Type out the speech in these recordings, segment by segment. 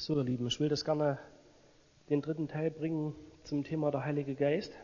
So, ihr Lieben, ich will das gerne den dritten Teil bringen zum Thema der Heilige Geist.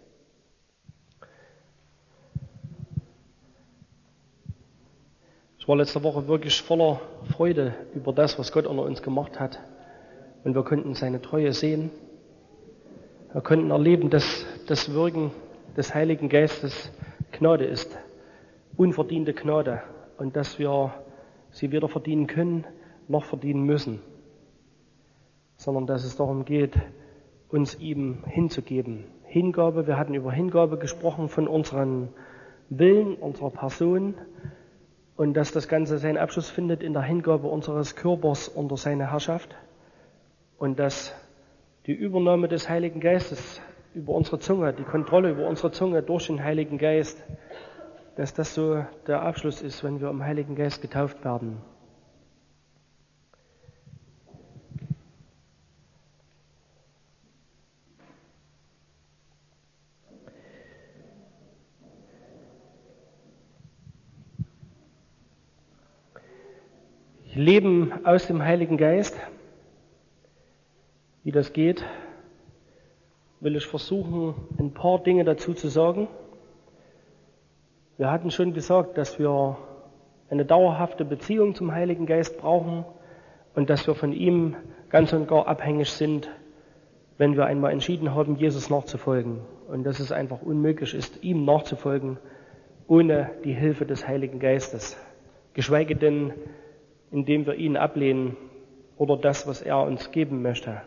Ich war letzte Woche wirklich voller Freude über das, was Gott unter uns gemacht hat. Und wir konnten seine Treue sehen. Wir konnten erleben, dass das Wirken des Heiligen Geistes Gnade ist. Unverdiente Gnade. Und dass wir sie weder verdienen können, noch verdienen müssen. Sondern dass es darum geht, uns ihm hinzugeben. Hingabe, wir hatten über Hingabe gesprochen von unserem Willen, unserer Person und dass das Ganze seinen Abschluss findet in der Hingabe unseres Körpers unter seine Herrschaft und dass die Übernahme des Heiligen Geistes über unsere Zunge, die Kontrolle über unsere Zunge durch den Heiligen Geist, dass das so der Abschluss ist, wenn wir im Heiligen Geist getauft werden. Leben aus dem Heiligen Geist, wie das geht, will ich versuchen, ein paar Dinge dazu zu sagen. Wir hatten schon gesagt, dass wir eine dauerhafte Beziehung zum Heiligen Geist brauchen und dass wir von ihm ganz und gar abhängig sind, wenn wir einmal entschieden haben, Jesus nachzufolgen. Und dass es einfach unmöglich ist, ihm nachzufolgen, ohne die Hilfe des Heiligen Geistes. Geschweige denn, indem wir ihn ablehnen oder das, was er uns geben möchte.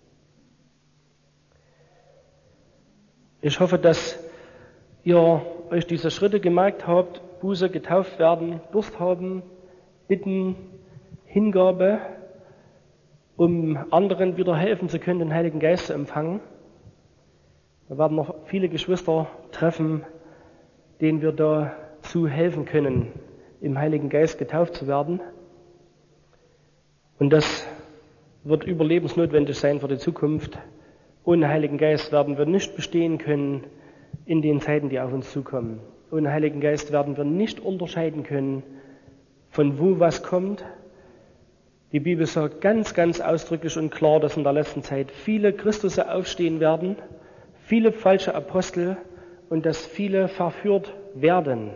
Ich hoffe, dass ihr euch diese Schritte gemerkt habt: Buße, getauft werden, Durst haben, bitten, Hingabe, um anderen wieder helfen zu können, den Heiligen Geist zu empfangen. Wir werden noch viele Geschwister treffen, denen wir dazu helfen können, im Heiligen Geist getauft zu werden. Und das wird überlebensnotwendig sein für die Zukunft. Ohne Heiligen Geist werden wir nicht bestehen können in den Zeiten, die auf uns zukommen. Ohne Heiligen Geist werden wir nicht unterscheiden können, von wo was kommt. Die Bibel sagt ganz, ganz ausdrücklich und klar, dass in der letzten Zeit viele Christusse aufstehen werden, viele falsche Apostel und dass viele verführt werden.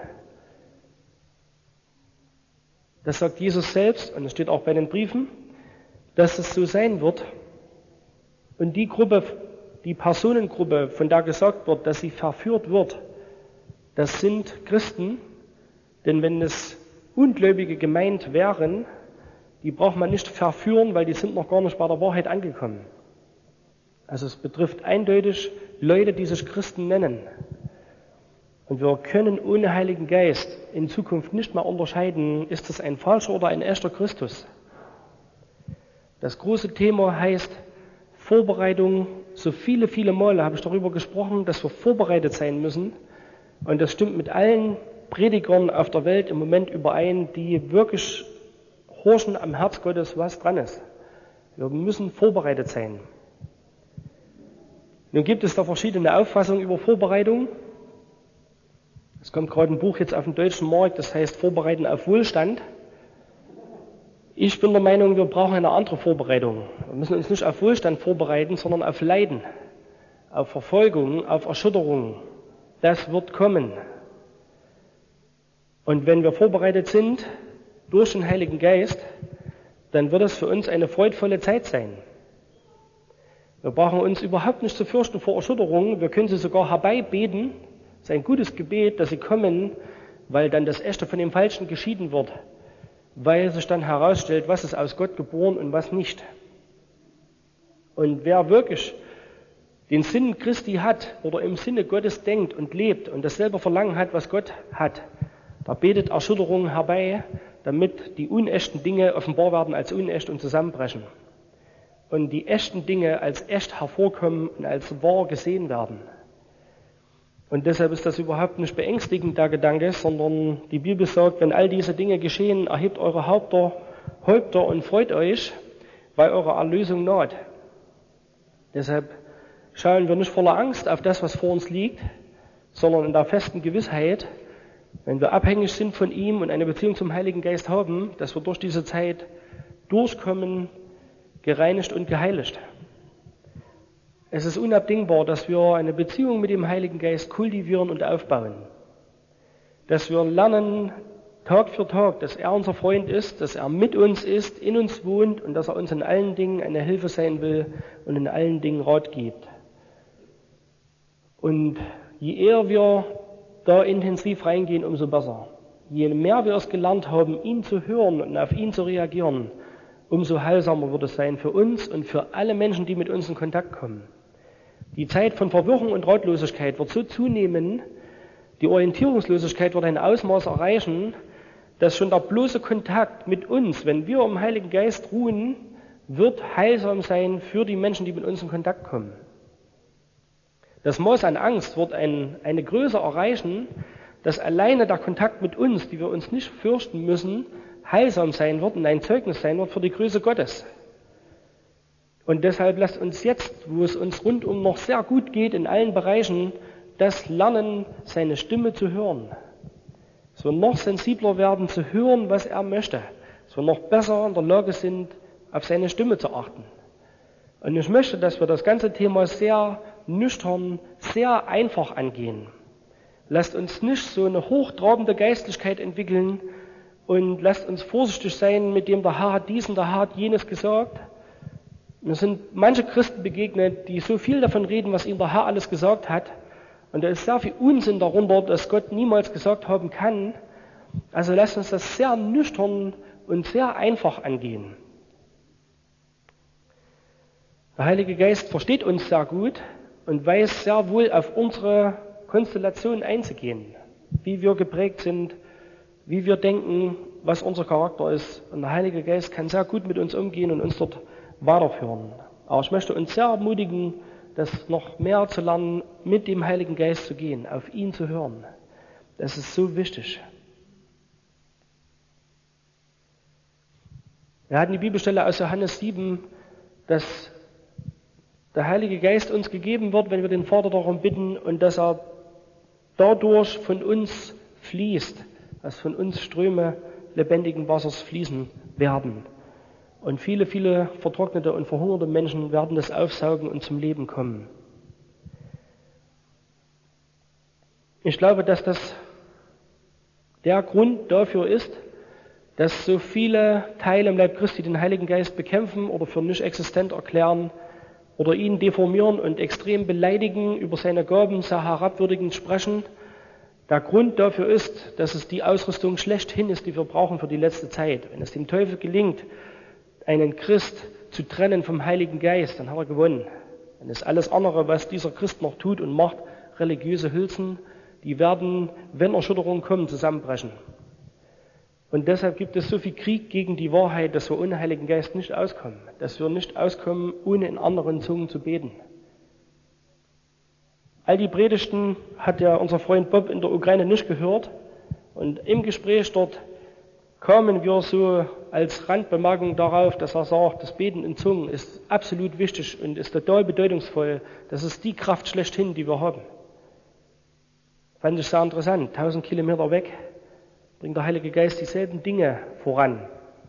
Das sagt Jesus selbst und es steht auch bei den Briefen, dass es so sein wird. Und die Gruppe, die Personengruppe, von der gesagt wird, dass sie verführt wird, das sind Christen. Denn wenn es Ungläubige gemeint wären, die braucht man nicht verführen, weil die sind noch gar nicht bei der Wahrheit angekommen. Also es betrifft eindeutig Leute, die sich Christen nennen. Und wir können ohne Heiligen Geist in Zukunft nicht mehr unterscheiden, ist das ein falscher oder ein echter Christus. Das große Thema heißt Vorbereitung. So viele, viele Male habe ich darüber gesprochen, dass wir vorbereitet sein müssen. Und das stimmt mit allen Predigern auf der Welt im Moment überein, die wirklich horchen am Herz Gottes, was dran ist. Wir müssen vorbereitet sein. Nun gibt es da verschiedene Auffassungen über Vorbereitung. Es kommt gerade ein Buch jetzt auf den deutschen Markt, das heißt Vorbereiten auf Wohlstand. Ich bin der Meinung, wir brauchen eine andere Vorbereitung. Wir müssen uns nicht auf Wohlstand vorbereiten, sondern auf Leiden, auf Verfolgung, auf Erschütterung. Das wird kommen. Und wenn wir vorbereitet sind durch den Heiligen Geist, dann wird es für uns eine freudvolle Zeit sein. Wir brauchen uns überhaupt nicht zu fürchten vor Erschütterungen. Wir können sie sogar herbeibeten. Es ist ein gutes Gebet, dass sie kommen, weil dann das Echte von dem Falschen geschieden wird. Weil sich dann herausstellt, was ist aus Gott geboren und was nicht. Und wer wirklich den Sinn Christi hat oder im Sinne Gottes denkt und lebt und dasselbe Verlangen hat, was Gott hat, der betet Erschütterungen herbei, damit die unechten Dinge offenbar werden als unecht und zusammenbrechen. Und die echten Dinge als echt hervorkommen und als wahr gesehen werden. Und deshalb ist das überhaupt nicht beängstigend, der Gedanke, sondern die Bibel sagt, wenn all diese Dinge geschehen, erhebt eure Häupter und freut euch, weil eure Erlösung naht. Deshalb schauen wir nicht voller Angst auf das, was vor uns liegt, sondern in der festen Gewissheit, wenn wir abhängig sind von ihm und eine Beziehung zum Heiligen Geist haben, dass wir durch diese Zeit durchkommen, gereinigt und geheiligt. Es ist unabdingbar, dass wir eine Beziehung mit dem Heiligen Geist kultivieren und aufbauen. Dass wir lernen, Tag für Tag, dass er unser Freund ist, dass er mit uns ist, in uns wohnt und dass er uns in allen Dingen eine Hilfe sein will und in allen Dingen Rat gibt. Und je eher wir da intensiv reingehen, umso besser. Je mehr wir es gelernt haben, ihn zu hören und auf ihn zu reagieren, umso heilsamer wird es sein für uns und für alle Menschen, die mit uns in Kontakt kommen. Die Zeit von Verwirrung und Ratlosigkeit wird so zunehmen, die Orientierungslosigkeit wird ein Ausmaß erreichen, dass schon der bloße Kontakt mit uns, wenn wir im Heiligen Geist ruhen, wird heilsam sein für die Menschen, die mit uns in Kontakt kommen. Das Maß an Angst wird eine Größe erreichen, dass alleine der Kontakt mit uns, die wir uns nicht fürchten müssen, heilsam sein wird und ein Zeugnis sein wird für die Größe Gottes. Und deshalb lasst uns jetzt, wo es uns rundum noch sehr gut geht in allen Bereichen, das lernen, seine Stimme zu hören. Dass wir noch sensibler werden zu hören, was er möchte. Dass wir noch besser in der Lage sind, auf seine Stimme zu achten. Und ich möchte, dass wir das ganze Thema sehr nüchtern, sehr einfach angehen. Lasst uns nicht so eine hochtrabende Geistlichkeit entwickeln und lasst uns vorsichtig sein, mit dem der Herr hat dies und der Herr hat jenes gesagt. Mir sind manche Christen begegnet, die so viel davon reden, was ihnen der Herr alles gesagt hat. Und da ist sehr viel Unsinn darunter, dass Gott niemals gesagt haben kann. Also lasst uns das sehr nüchtern und sehr einfach angehen. Der Heilige Geist versteht uns sehr gut und weiß sehr wohl auf unsere Konstellation einzugehen, wie wir geprägt sind, wie wir denken, was unser Charakter ist. Und der Heilige Geist kann sehr gut mit uns umgehen und uns dort weiterführen. Aber ich möchte uns sehr ermutigen, das noch mehr zu lernen, mit dem Heiligen Geist zu gehen, auf ihn zu hören. Das ist so wichtig. Wir hatten die Bibelstelle aus Johannes 7, dass der Heilige Geist uns gegeben wird, wenn wir den Vater darum bitten und dass er dadurch von uns fließt, dass von uns Ströme lebendigen Wassers fließen werden. Und viele, viele vertrocknete und verhungerte Menschen werden das aufsaugen und zum Leben kommen. Ich glaube, dass das der Grund dafür ist, dass so viele Teile im Leib Christi den Heiligen Geist bekämpfen oder für nicht existent erklären oder ihn deformieren und extrem beleidigen, über seine Gaben sehr herabwürdigend sprechen. Der Grund dafür ist, dass es die Ausrüstung schlechthin ist, die wir brauchen für die letzte Zeit. Wenn es dem Teufel gelingt, einen Christ zu trennen vom Heiligen Geist, dann hat er gewonnen. Dann ist alles andere, was dieser Christ noch tut und macht, religiöse Hülsen, die werden, wenn Erschütterungen kommen, zusammenbrechen. Und deshalb gibt es so viel Krieg gegen die Wahrheit, dass wir ohne Heiligen Geist nicht auskommen. Dass wir nicht auskommen, ohne in anderen Zungen zu beten. All die Predigten hat ja unser Freund Bob in der Ukraine nicht gehört. Und im Gespräch dort kamen wir so als Randbemerkung darauf, dass er sagt, das Beten in Zungen ist absolut wichtig und ist total bedeutungsvoll. Das ist die Kraft schlechthin, die wir haben. Fand ich sehr interessant. 1000 Kilometer weg bringt der Heilige Geist dieselben Dinge voran.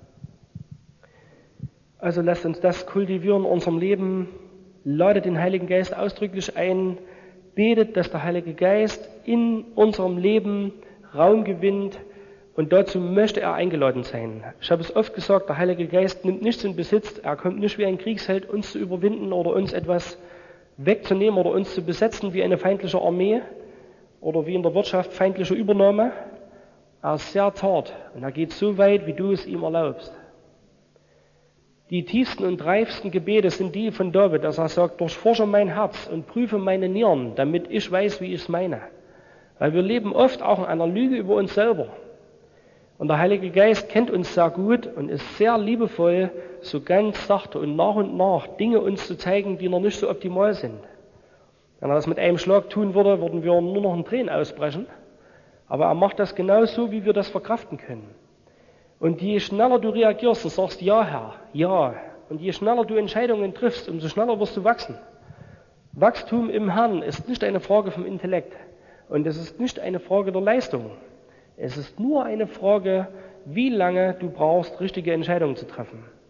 Also lasst uns das kultivieren in unserem Leben. Ladet den Heiligen Geist ausdrücklich ein. Betet, dass der Heilige Geist in unserem Leben Raum gewinnt. Und dazu möchte er eingeladen sein. Ich habe es oft gesagt, der Heilige Geist nimmt nichts in Besitz. Er kommt nicht wie ein Kriegsheld, uns zu überwinden oder uns etwas wegzunehmen oder uns zu besetzen wie eine feindliche Armee oder wie in der Wirtschaft feindliche Übernahme. Er ist sehr zart und er geht so weit, wie du es ihm erlaubst. Die tiefsten und reifsten Gebete sind die von David, dass er sagt, durchforsche mein Herz und prüfe meine Nieren, damit ich weiß, wie ich es meine. Weil wir leben oft auch in einer Lüge über uns selber. Und der Heilige Geist kennt uns sehr gut und ist sehr liebevoll, so ganz sachte und nach Dinge uns zu zeigen, die noch nicht so optimal sind. Wenn er das mit einem Schlag tun würde, würden wir nur noch in Tränen ausbrechen. Aber er macht das genauso, wie wir das verkraften können. Und je schneller du reagierst und sagst, ja Herr, ja, und je schneller du Entscheidungen triffst, umso schneller wirst du wachsen. Wachstum im Herrn ist nicht eine Frage vom Intellekt und es ist nicht eine Frage der Leistung. Es ist nur eine Frage, wie lange du brauchst, richtige Entscheidungen zu treffen.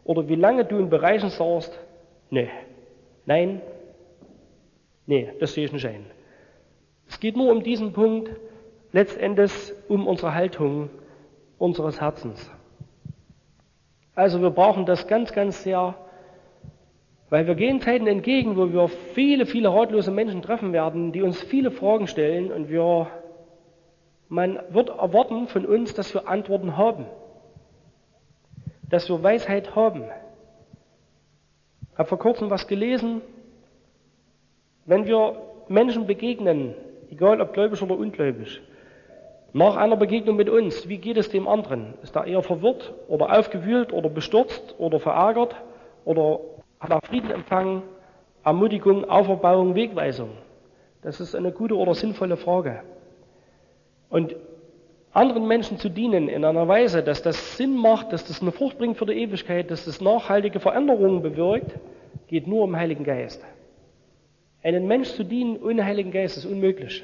oder wie lange du in Bereichen sagst, nein, das sehe ich nicht ein. Es geht nur um diesen Punkt, letztendlich um unsere Haltung unseres Herzens. Also wir brauchen das ganz, ganz sehr, weil wir gehen Zeiten entgegen, wo wir viele, viele ratlose Menschen treffen werden, die uns viele Fragen stellen und man wird erwarten von uns, dass wir Antworten haben, dass wir Weisheit haben. Ich habe vor kurzem was gelesen, wenn wir Menschen begegnen, egal ob gläubig oder ungläubig, nach einer Begegnung mit uns, wie geht es dem anderen? Ist er eher verwirrt oder aufgewühlt oder bestürzt oder verärgert oder hat er Frieden empfangen, Ermutigung, Auferbauung, Wegweisung? Das ist eine gute oder sinnvolle Frage. Und anderen Menschen zu dienen in einer Weise, dass das Sinn macht, dass das eine Frucht bringt für die Ewigkeit, dass das nachhaltige Veränderungen bewirkt, geht nur im Heiligen Geist. Einen Mensch zu dienen ohne Heiligen Geist ist unmöglich.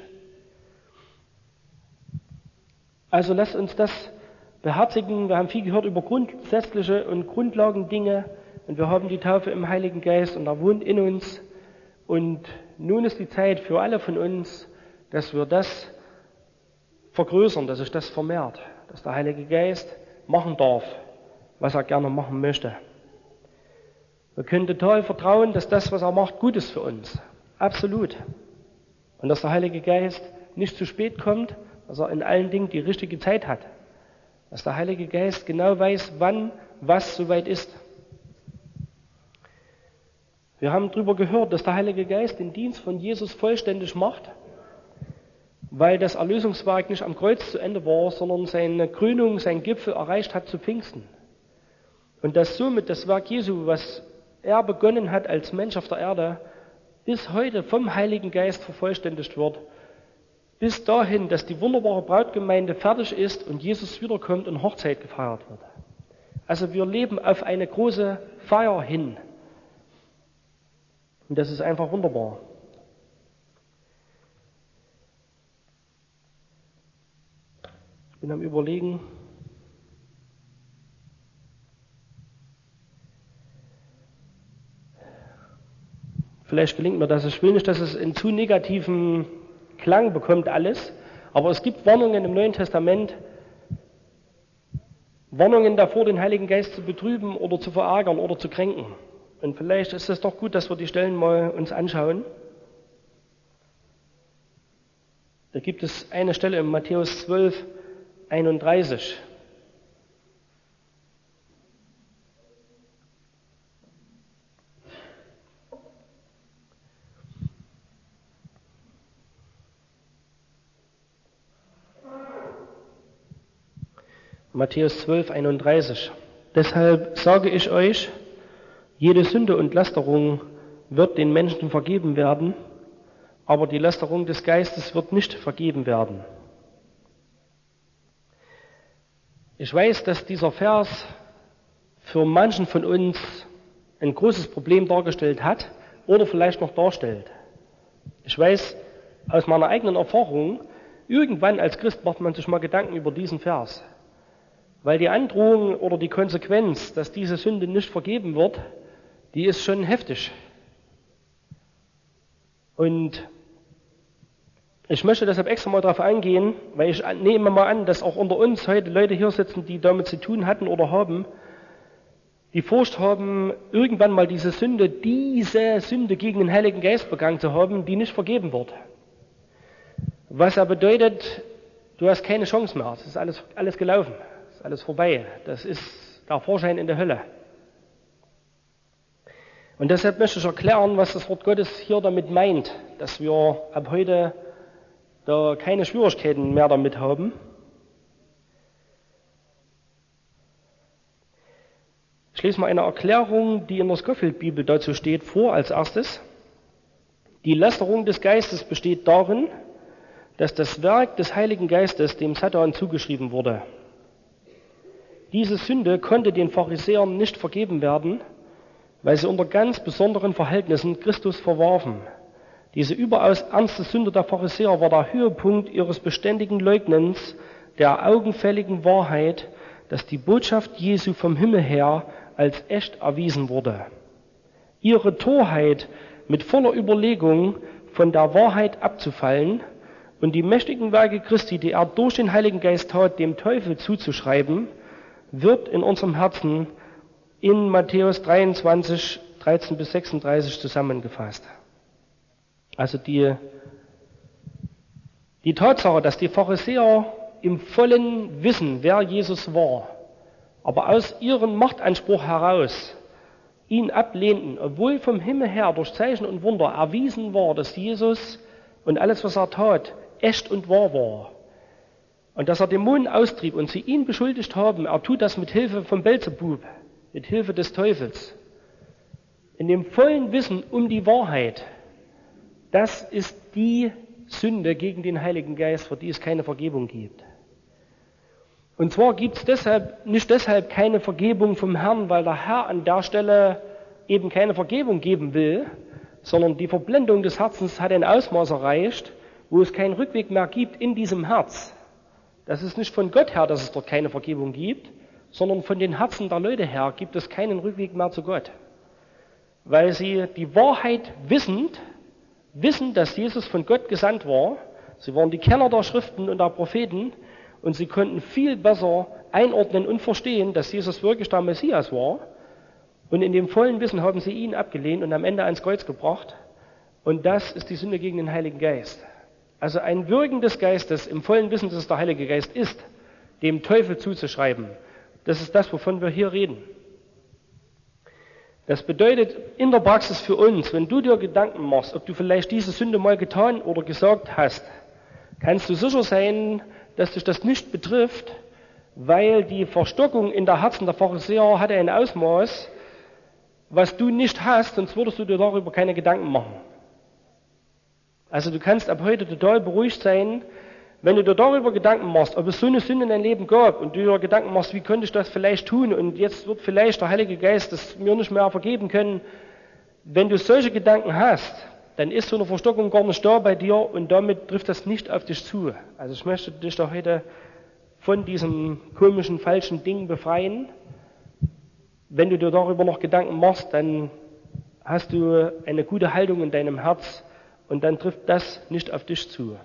Also lasst uns das beherzigen. Wir haben viel gehört über grundsätzliche und Grundlagendinge und wir haben die Taufe im Heiligen Geist und er wohnt in uns. Und nun ist die Zeit für alle von uns, dass wir das vergrößern, dass sich das vermehrt, dass der Heilige Geist machen darf, was er gerne machen möchte. Wir können total vertrauen, dass das, was er macht, gut ist für uns. Absolut. Und dass der Heilige Geist nicht zu spät kommt, dass er in allen Dingen die richtige Zeit hat. Dass der Heilige Geist genau weiß, wann was soweit ist. Wir haben darüber gehört, dass der Heilige Geist den Dienst von Jesus vollständig macht, weil das Erlösungswerk nicht am Kreuz zu Ende war, sondern seine Krönung, sein Gipfel erreicht hat zu Pfingsten. Und dass somit das Werk Jesu, was er begonnen hat als Mensch auf der Erde, bis heute vom Heiligen Geist vervollständigt wird, bis dahin, dass die wunderbare Brautgemeinde fertig ist und Jesus wiederkommt und Hochzeit gefeiert wird. Also wir leben auf eine große Feier hin. Und das ist einfach wunderbar. Ich bin am Überlegen. Vielleicht gelingt mir das. Ich will nicht, dass es einen zu negativen Klang bekommt alles. Aber es gibt Warnungen im Neuen Testament, Warnungen davor, den Heiligen Geist zu betrüben oder zu verärgern oder zu kränken. Und vielleicht ist es doch gut, dass wir die Stellen mal uns anschauen. Da gibt es eine Stelle in Matthäus 12, 31. Matthäus 12, 31. Deshalb sage ich euch, jede Sünde und Lästerung wird den Menschen vergeben werden, aber die Lästerung des Geistes wird nicht vergeben werden. Ich weiß, dass dieser Vers für manchen von uns ein großes Problem dargestellt hat oder vielleicht noch darstellt. Ich weiß aus meiner eigenen Erfahrung, irgendwann als Christ macht man sich mal Gedanken über diesen Vers. Weil die Androhung oder die Konsequenz, dass diese Sünde nicht vergeben wird, die ist schon heftig. Und ich möchte deshalb extra mal darauf eingehen, weil ich nehme mal an, dass auch unter uns heute Leute hier sitzen, die damit zu tun hatten oder haben, die Furcht haben, irgendwann mal diese Sünde gegen den Heiligen Geist begangen zu haben, die nicht vergeben wird. Was ja bedeutet, du hast keine Chance mehr. Es ist alles gelaufen. Es ist alles vorbei. Das ist der Vorschein in der Hölle. Und deshalb möchte ich erklären, was das Wort Gottes hier damit meint, dass wir ab heute da keine Schwierigkeiten mehr damit haben. Ich lese mal eine Erklärung, die in der Scofield-Bibel dazu steht, vor als erstes. Die Lästerung des Geistes besteht darin, dass das Werk des Heiligen Geistes dem Satan zugeschrieben wurde. Diese Sünde konnte den Pharisäern nicht vergeben werden, weil sie unter ganz besonderen Verhältnissen Christus verwarfen. Diese überaus ernste Sünde der Pharisäer war der Höhepunkt ihres beständigen Leugnens der augenfälligen Wahrheit, dass die Botschaft Jesu vom Himmel her als echt erwiesen wurde. Ihre Torheit mit voller Überlegung von der Wahrheit abzufallen und die mächtigen Werke Christi, die er durch den Heiligen Geist tat, dem Teufel zuzuschreiben, wird in unserem Herzen in Matthäus 23, 13 bis 36 zusammengefasst. Also die Tatsache, dass die Pharisäer im vollen Wissen, wer Jesus war, aber aus ihrem Machtanspruch heraus ihn ablehnten, obwohl vom Himmel her durch Zeichen und Wunder erwiesen war, dass Jesus und alles, was er tat, echt und wahr war. Und dass er Dämonen austrieb und sie ihn beschuldigt haben, er tut das mit Hilfe von Belzebub, mit Hilfe des Teufels. In dem vollen Wissen um die Wahrheit, das ist die Sünde gegen den Heiligen Geist, für die es keine Vergebung gibt. Und zwar gibt es nicht deshalb keine Vergebung vom Herrn, weil der Herr an der Stelle eben keine Vergebung geben will, sondern die Verblendung des Herzens hat ein Ausmaß erreicht, wo es keinen Rückweg mehr gibt in diesem Herz. Das ist nicht von Gott her, dass es dort keine Vergebung gibt, sondern von den Herzen der Leute her gibt es keinen Rückweg mehr zu Gott. Weil sie die Wahrheit wissen, dass Jesus von Gott gesandt war. Sie waren die Kenner der Schriften und der Propheten und sie konnten viel besser einordnen und verstehen, dass Jesus wirklich der Messias war. Und in dem vollen Wissen haben sie ihn abgelehnt und am Ende ans Kreuz gebracht. Und das ist die Sünde gegen den Heiligen Geist. Also ein Wirken des Geistes im vollen Wissen, dass es der Heilige Geist ist, dem Teufel zuzuschreiben. Das ist das, wovon wir hier reden. Das bedeutet in der Praxis für uns, wenn du dir Gedanken machst, ob du vielleicht diese Sünde mal getan oder gesagt hast, kannst du sicher sein, dass dich das nicht betrifft, weil die Verstockung in der Herzen der Pharisäer hatte ein Ausmaß, was du nicht hast, sonst würdest du dir darüber keine Gedanken machen. Also du kannst ab heute total beruhigt sein, wenn du dir darüber Gedanken machst, ob es so eine Sünde in deinem Leben gab und du dir Gedanken machst, wie könnte ich das vielleicht tun und jetzt wird vielleicht der Heilige Geist das mir nicht mehr vergeben können. Wenn du solche Gedanken hast, dann ist so eine Verstockung gar nicht da bei dir und damit trifft das nicht auf dich zu. Also ich möchte dich da heute von diesem komischen, falschen Ding befreien. Wenn du dir darüber noch Gedanken machst, dann hast du eine gute Haltung in deinem Herz und dann trifft das nicht auf dich zu.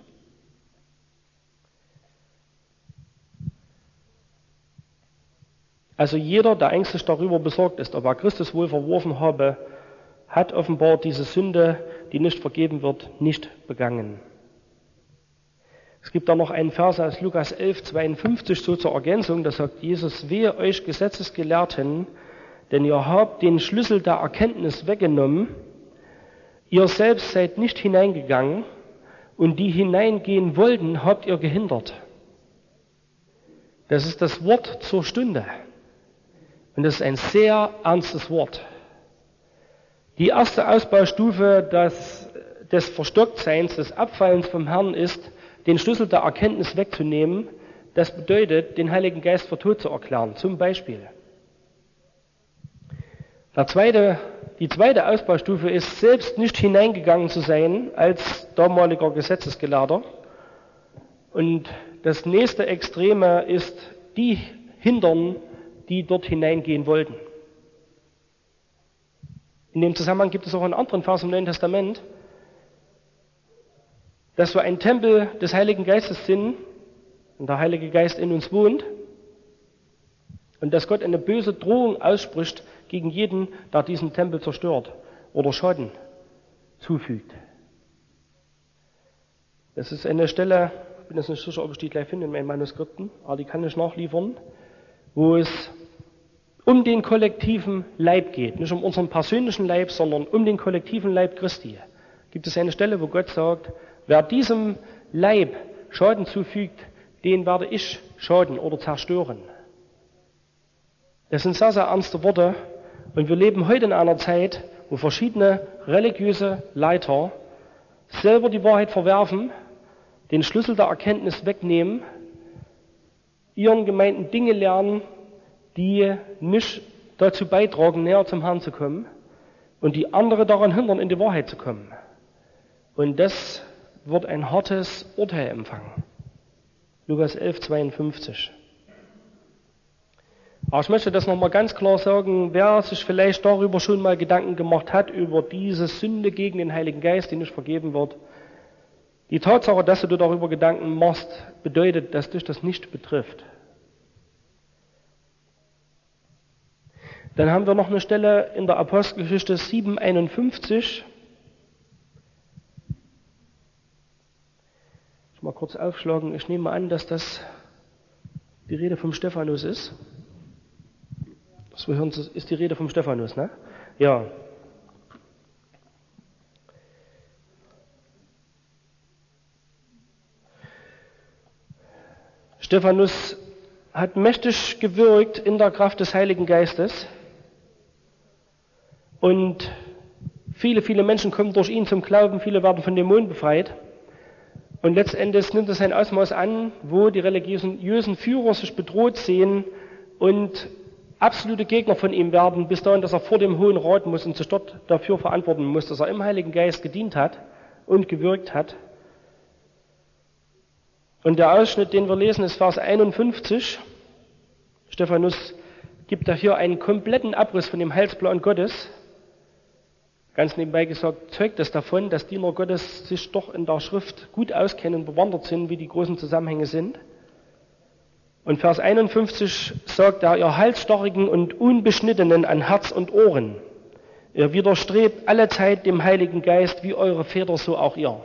Also jeder, der ängstlich darüber besorgt ist, ob er Christus wohl verworfen habe, hat offenbar diese Sünde, die nicht vergeben wird, nicht begangen. Es gibt da noch einen Vers aus Lukas 11, 52 so zur Ergänzung, da sagt Jesus, wehe euch Gesetzesgelehrten, denn ihr habt den Schlüssel der Erkenntnis weggenommen, ihr selbst seid nicht hineingegangen und die hineingehen wollten, habt ihr gehindert. Das ist das Wort zur Stunde. Und das ist ein sehr ernstes Wort. Die erste Ausbaustufe des Verstocktseins, des Abfallens vom Herrn ist, den Schlüssel der Erkenntnis wegzunehmen. Das bedeutet, den Heiligen Geist für tot zu erklären. Zum Beispiel. Die zweite Ausbaustufe ist, selbst nicht hineingegangen zu sein als damaliger Gesetzesgelehrter. Und das nächste Extreme ist, die hindern, die dort hineingehen wollten. In dem Zusammenhang gibt es auch einen anderen Vers im Neuen Testament, dass wir ein Tempel des Heiligen Geistes sind und der Heilige Geist in uns wohnt und dass Gott eine böse Drohung ausspricht gegen jeden, der diesen Tempel zerstört oder Schaden zufügt. Das ist eine Stelle, ich bin jetzt nicht sicher, ob ich die gleich finde in meinen Manuskripten, aber die kann ich nachliefern, wo es um den kollektiven Leib geht, nicht um unseren persönlichen Leib, sondern um den kollektiven Leib Christi. Gibt es eine Stelle, wo Gott sagt, wer diesem Leib Schaden zufügt, den werde ich schaden oder zerstören. Das sind sehr, sehr ernste Worte und wir leben heute in einer Zeit, wo verschiedene religiöse Leiter selber die Wahrheit verwerfen, den Schlüssel der Erkenntnis wegnehmen, ihren Gemeinden Dinge lernen, die nicht dazu beitragen, näher zum Herrn zu kommen und die andere daran hindern, in die Wahrheit zu kommen. Und das wird ein hartes Urteil empfangen. Lukas 11, 52. Aber ich möchte das nochmal ganz klar sagen, wer sich vielleicht darüber schon mal Gedanken gemacht hat, über diese Sünde gegen den Heiligen Geist, die nicht vergeben wird. Die Tatsache, dass du dir darüber Gedanken machst, bedeutet, dass dich das nicht betrifft. Dann haben wir noch eine Stelle in der Apostelgeschichte 7,51. Ich mal kurz aufschlagen. Ich nehme an, dass das die Rede vom Stephanus ist. Das wir hören, ist die Rede vom Stephanus, ne? Ja. Stephanus hat mächtig gewirkt in der Kraft des Heiligen Geistes. Und viele, viele Menschen kommen durch ihn zum Glauben, viele werden von Dämonen befreit. Und letztendlich nimmt es ein Ausmaß an, wo die religiösen Führer sich bedroht sehen und absolute Gegner von ihm werden, bis dahin, dass er vor dem Hohen Rat muss und sich dort dafür verantworten muss, dass er im Heiligen Geist gedient hat und gewirkt hat. Und der Ausschnitt, den wir lesen, ist Vers 51. Stephanus gibt da hier einen kompletten Abriss von dem Heilsplan Gottes. Ganz nebenbei gesagt, zeugt es davon, dass Diener Gottes sich doch in der Schrift gut auskennen und bewandert sind, wie die großen Zusammenhänge sind. Und Vers 51 sagt er, ihr Halsstarrigen und Unbeschnittenen an Herz und Ohren, ihr widerstrebt alle Zeit dem Heiligen Geist, wie eure Väter, so auch ihr.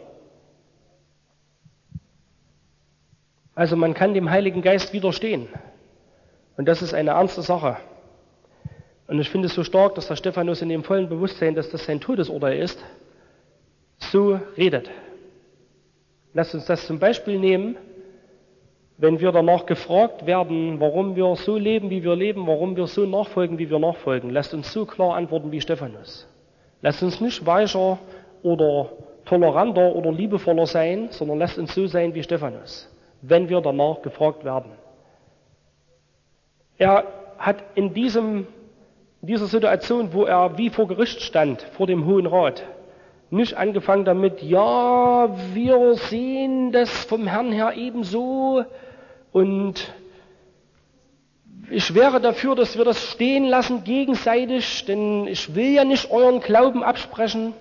Also man kann dem Heiligen Geist widerstehen. Und das ist eine ernste Sache. Und ich finde es so stark, dass der Stephanus in dem vollen Bewusstsein, dass das sein Todesurteil ist, so redet. Lasst uns das zum Beispiel nehmen, wenn wir danach gefragt werden, warum wir so leben, wie wir leben, warum wir so nachfolgen, wie wir nachfolgen. Lasst uns so klar antworten wie Stephanus. Lasst uns nicht weicher oder toleranter oder liebevoller sein, sondern lasst uns so sein wie Stephanus, wenn wir danach gefragt werden. Er hat in dieser Situation, wo er wie vor Gericht stand, vor dem Hohen Rat, nicht angefangen damit, ja, wir sehen das vom Herrn her ebenso und ich wäre dafür, dass wir das stehen lassen gegenseitig, denn ich will ja nicht euren Glauben absprechen.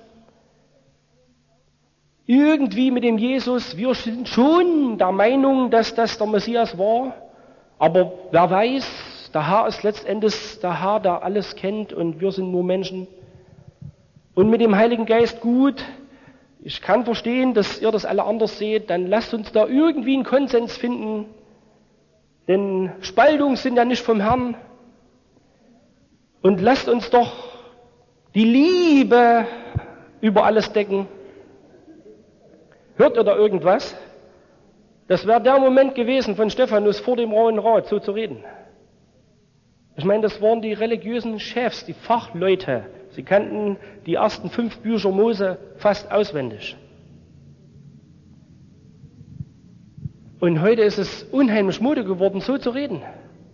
Irgendwie mit dem Jesus, wir sind schon der Meinung, dass das der Messias war, aber wer weiß, der Herr ist letztendlich der Herr, der alles kennt und wir sind nur Menschen. Und mit dem Heiligen Geist gut, ich kann verstehen, dass ihr das alle anders seht, dann lasst uns da irgendwie einen Konsens finden, denn Spaltungen sind ja nicht vom Herrn. Und lasst uns doch die Liebe über alles decken. Hört ihr da irgendwas? Das wäre der Moment gewesen von Stephanus vor dem Hohen Rat, so zu reden. Ich meine, das waren die religiösen Chefs, die Fachleute. Sie kannten die ersten 5 Bücher Mose fast auswendig. Und heute ist es unheimlich Mode geworden, so zu reden.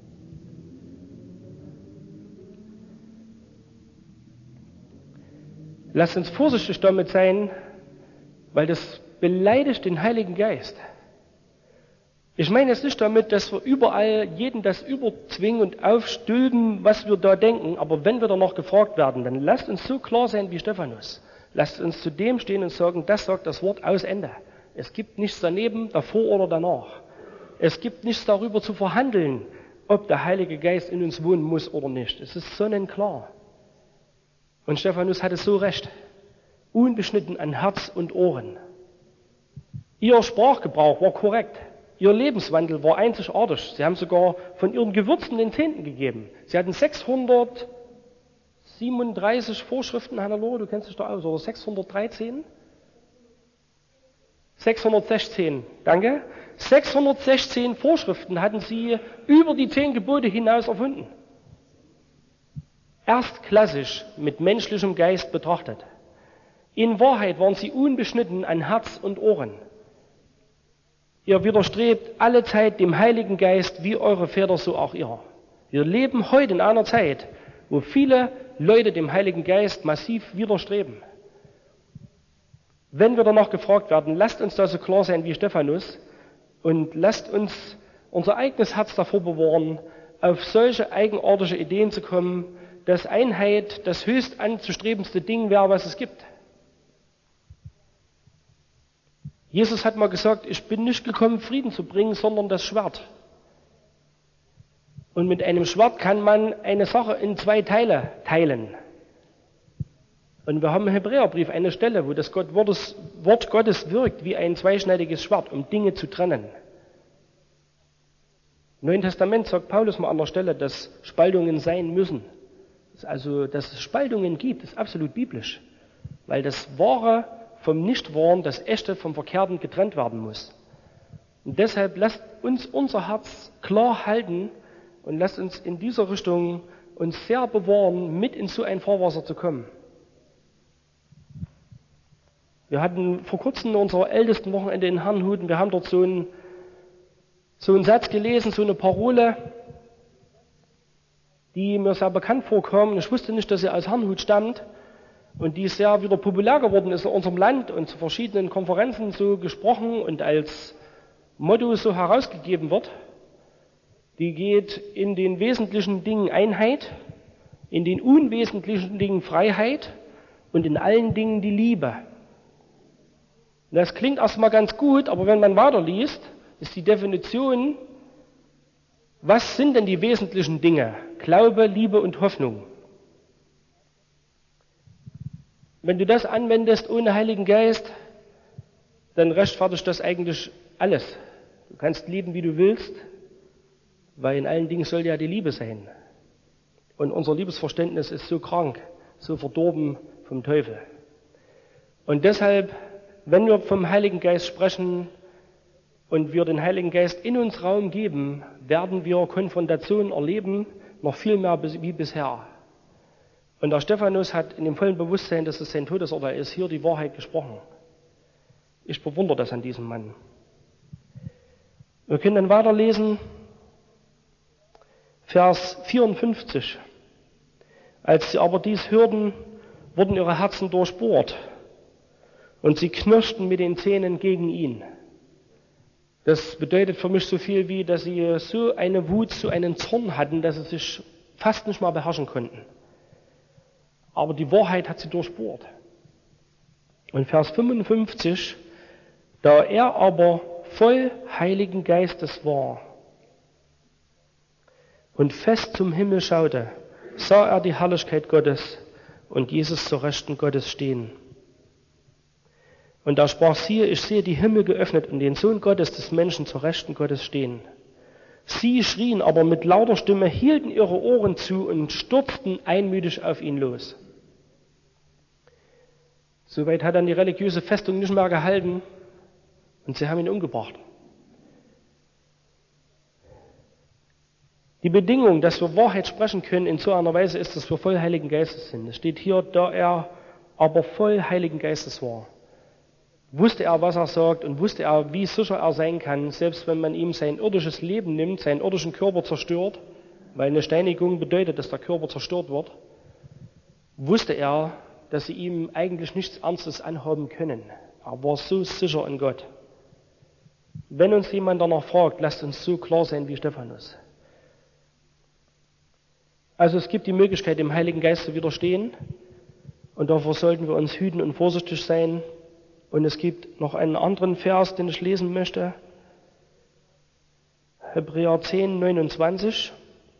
Lasst uns vorsichtig damit sein, weil das beleidigt den Heiligen Geist. Ich meine jetzt nicht damit, dass wir überall jeden das überzwingen und aufstülpen, was wir da denken, aber wenn wir danach gefragt werden, dann lasst uns so klar sein wie Stephanus. Lasst uns zu dem stehen und sagen, das sagt das Wort aus Ende. Es gibt nichts daneben, davor oder danach. Es gibt nichts darüber zu verhandeln, ob der Heilige Geist in uns wohnen muss oder nicht. Es ist sonnenklar. Und Stephanus hatte so recht. Unbeschnitten an Herz und Ohren. Ihr Sprachgebrauch war korrekt. Ihr Lebenswandel war einzigartig. Sie haben sogar von ihren Gewürzen den Zehnten gegeben. Sie hatten 637 Vorschriften, Hannelore, du kennst dich da aus, oder 613? 616, danke. 616 Vorschriften hatten sie über die 10 Gebote hinaus erfunden. Erstklassig mit menschlichem Geist betrachtet. In Wahrheit waren sie unbeschnitten an Herz und Ohren. Ihr widerstrebt alle Zeit dem Heiligen Geist, wie eure Väter, so auch ihr. Wir leben heute in einer Zeit, wo viele Leute dem Heiligen Geist massiv widerstreben. Wenn wir danach gefragt werden, lasst uns da so klar sein wie Stephanus und lasst uns unser eigenes Herz davor bewahren, auf solche eigenartige Ideen zu kommen, dass Einheit das höchst anzustrebendste Ding wäre, was es gibt. Jesus hat mal gesagt, ich bin nicht gekommen, Frieden zu bringen, sondern das Schwert. Und mit einem Schwert kann man eine Sache in 2 Teile teilen. Und wir haben im Hebräerbrief eine Stelle, wo das Wort Gottes wirkt wie ein zweischneidiges Schwert, um Dinge zu trennen. Im Neuen Testament sagt Paulus mal an der Stelle, dass Spaltungen sein müssen. Also, dass es Spaltungen gibt, ist absolut biblisch. Weil das Wahre vom Nichtwahren, das Echte vom Verkehrten getrennt werden muss. Und deshalb lasst uns unser Herz klar halten und lasst uns in dieser Richtung uns sehr bewahren, mit in so ein Fahrwasser zu kommen. Wir hatten vor kurzem unser ältesten Wochenende in Herrnhut und wir haben dort so einen Satz gelesen, so eine Parole, die mir sehr bekannt vorkam. Ich wusste nicht, dass sie aus Herrnhut stammt und die sehr wieder populär geworden ist in unserem Land und zu verschiedenen Konferenzen so gesprochen und als Motto so herausgegeben wird. Die geht in den wesentlichen Dingen Einheit, in den unwesentlichen Dingen Freiheit und in allen Dingen die Liebe. Das klingt erstmal ganz gut, aber wenn man weiterliest, ist die Definition, was sind denn die wesentlichen Dinge? Glaube, Liebe und Hoffnung. Wenn du das anwendest ohne Heiligen Geist, dann rechtfertigt das eigentlich alles. Du kannst lieben, wie du willst, weil in allen Dingen soll ja die Liebe sein. Und unser Liebesverständnis ist so krank, so verdorben vom Teufel. Und deshalb, wenn wir vom Heiligen Geist sprechen und wir den Heiligen Geist in uns Raum geben, werden wir Konfrontationen erleben, noch viel mehr wie bisher. Und der Stephanus hat in dem vollen Bewusstsein, dass es sein Todesurteil ist, hier die Wahrheit gesprochen. Ich bewundere das an diesem Mann. Wir können dann weiterlesen, Vers 54. Als sie aber dies hörten, wurden ihre Herzen durchbohrt und sie knirschten mit den Zähnen gegen ihn. Das bedeutet für mich so viel wie, dass sie so eine Wut, so einen Zorn hatten, dass sie sich fast nicht mal beherrschen konnten. Aber die Wahrheit hat sie durchbohrt. Und Vers 55, da er aber voll Heiligen Geistes war und fest zum Himmel schaute, sah er die Herrlichkeit Gottes und Jesus zur Rechten Gottes stehen. Und da sprach, siehe, ich sehe die Himmel geöffnet und den Sohn Gottes des Menschen zur Rechten Gottes stehen. Sie schrien aber mit lauter Stimme, hielten ihre Ohren zu und stürzten einmütig auf ihn los. Soweit hat dann die religiöse Festung nicht mehr gehalten und sie haben ihn umgebracht. Die Bedingung, dass wir Wahrheit sprechen können in so einer Weise, ist, dass wir voll Heiligen Geistes sind. Es steht hier, da er aber voll Heiligen Geistes war. Wusste er, was er sagt und wusste er, wie sicher er sein kann, selbst wenn man ihm sein irdisches Leben nimmt, seinen irdischen Körper zerstört, weil eine Steinigung bedeutet, dass der Körper zerstört wird, wusste er, dass sie ihm eigentlich nichts Ernstes anhaben können. Er war so sicher in Gott. Wenn uns jemand danach fragt, lasst uns so klar sein wie Stephanus. Also es gibt die Möglichkeit, dem Heiligen Geist zu widerstehen und davor sollten wir uns hüten und vorsichtig sein. Und es gibt noch einen anderen Vers, den ich lesen möchte. Hebräer 10, 29.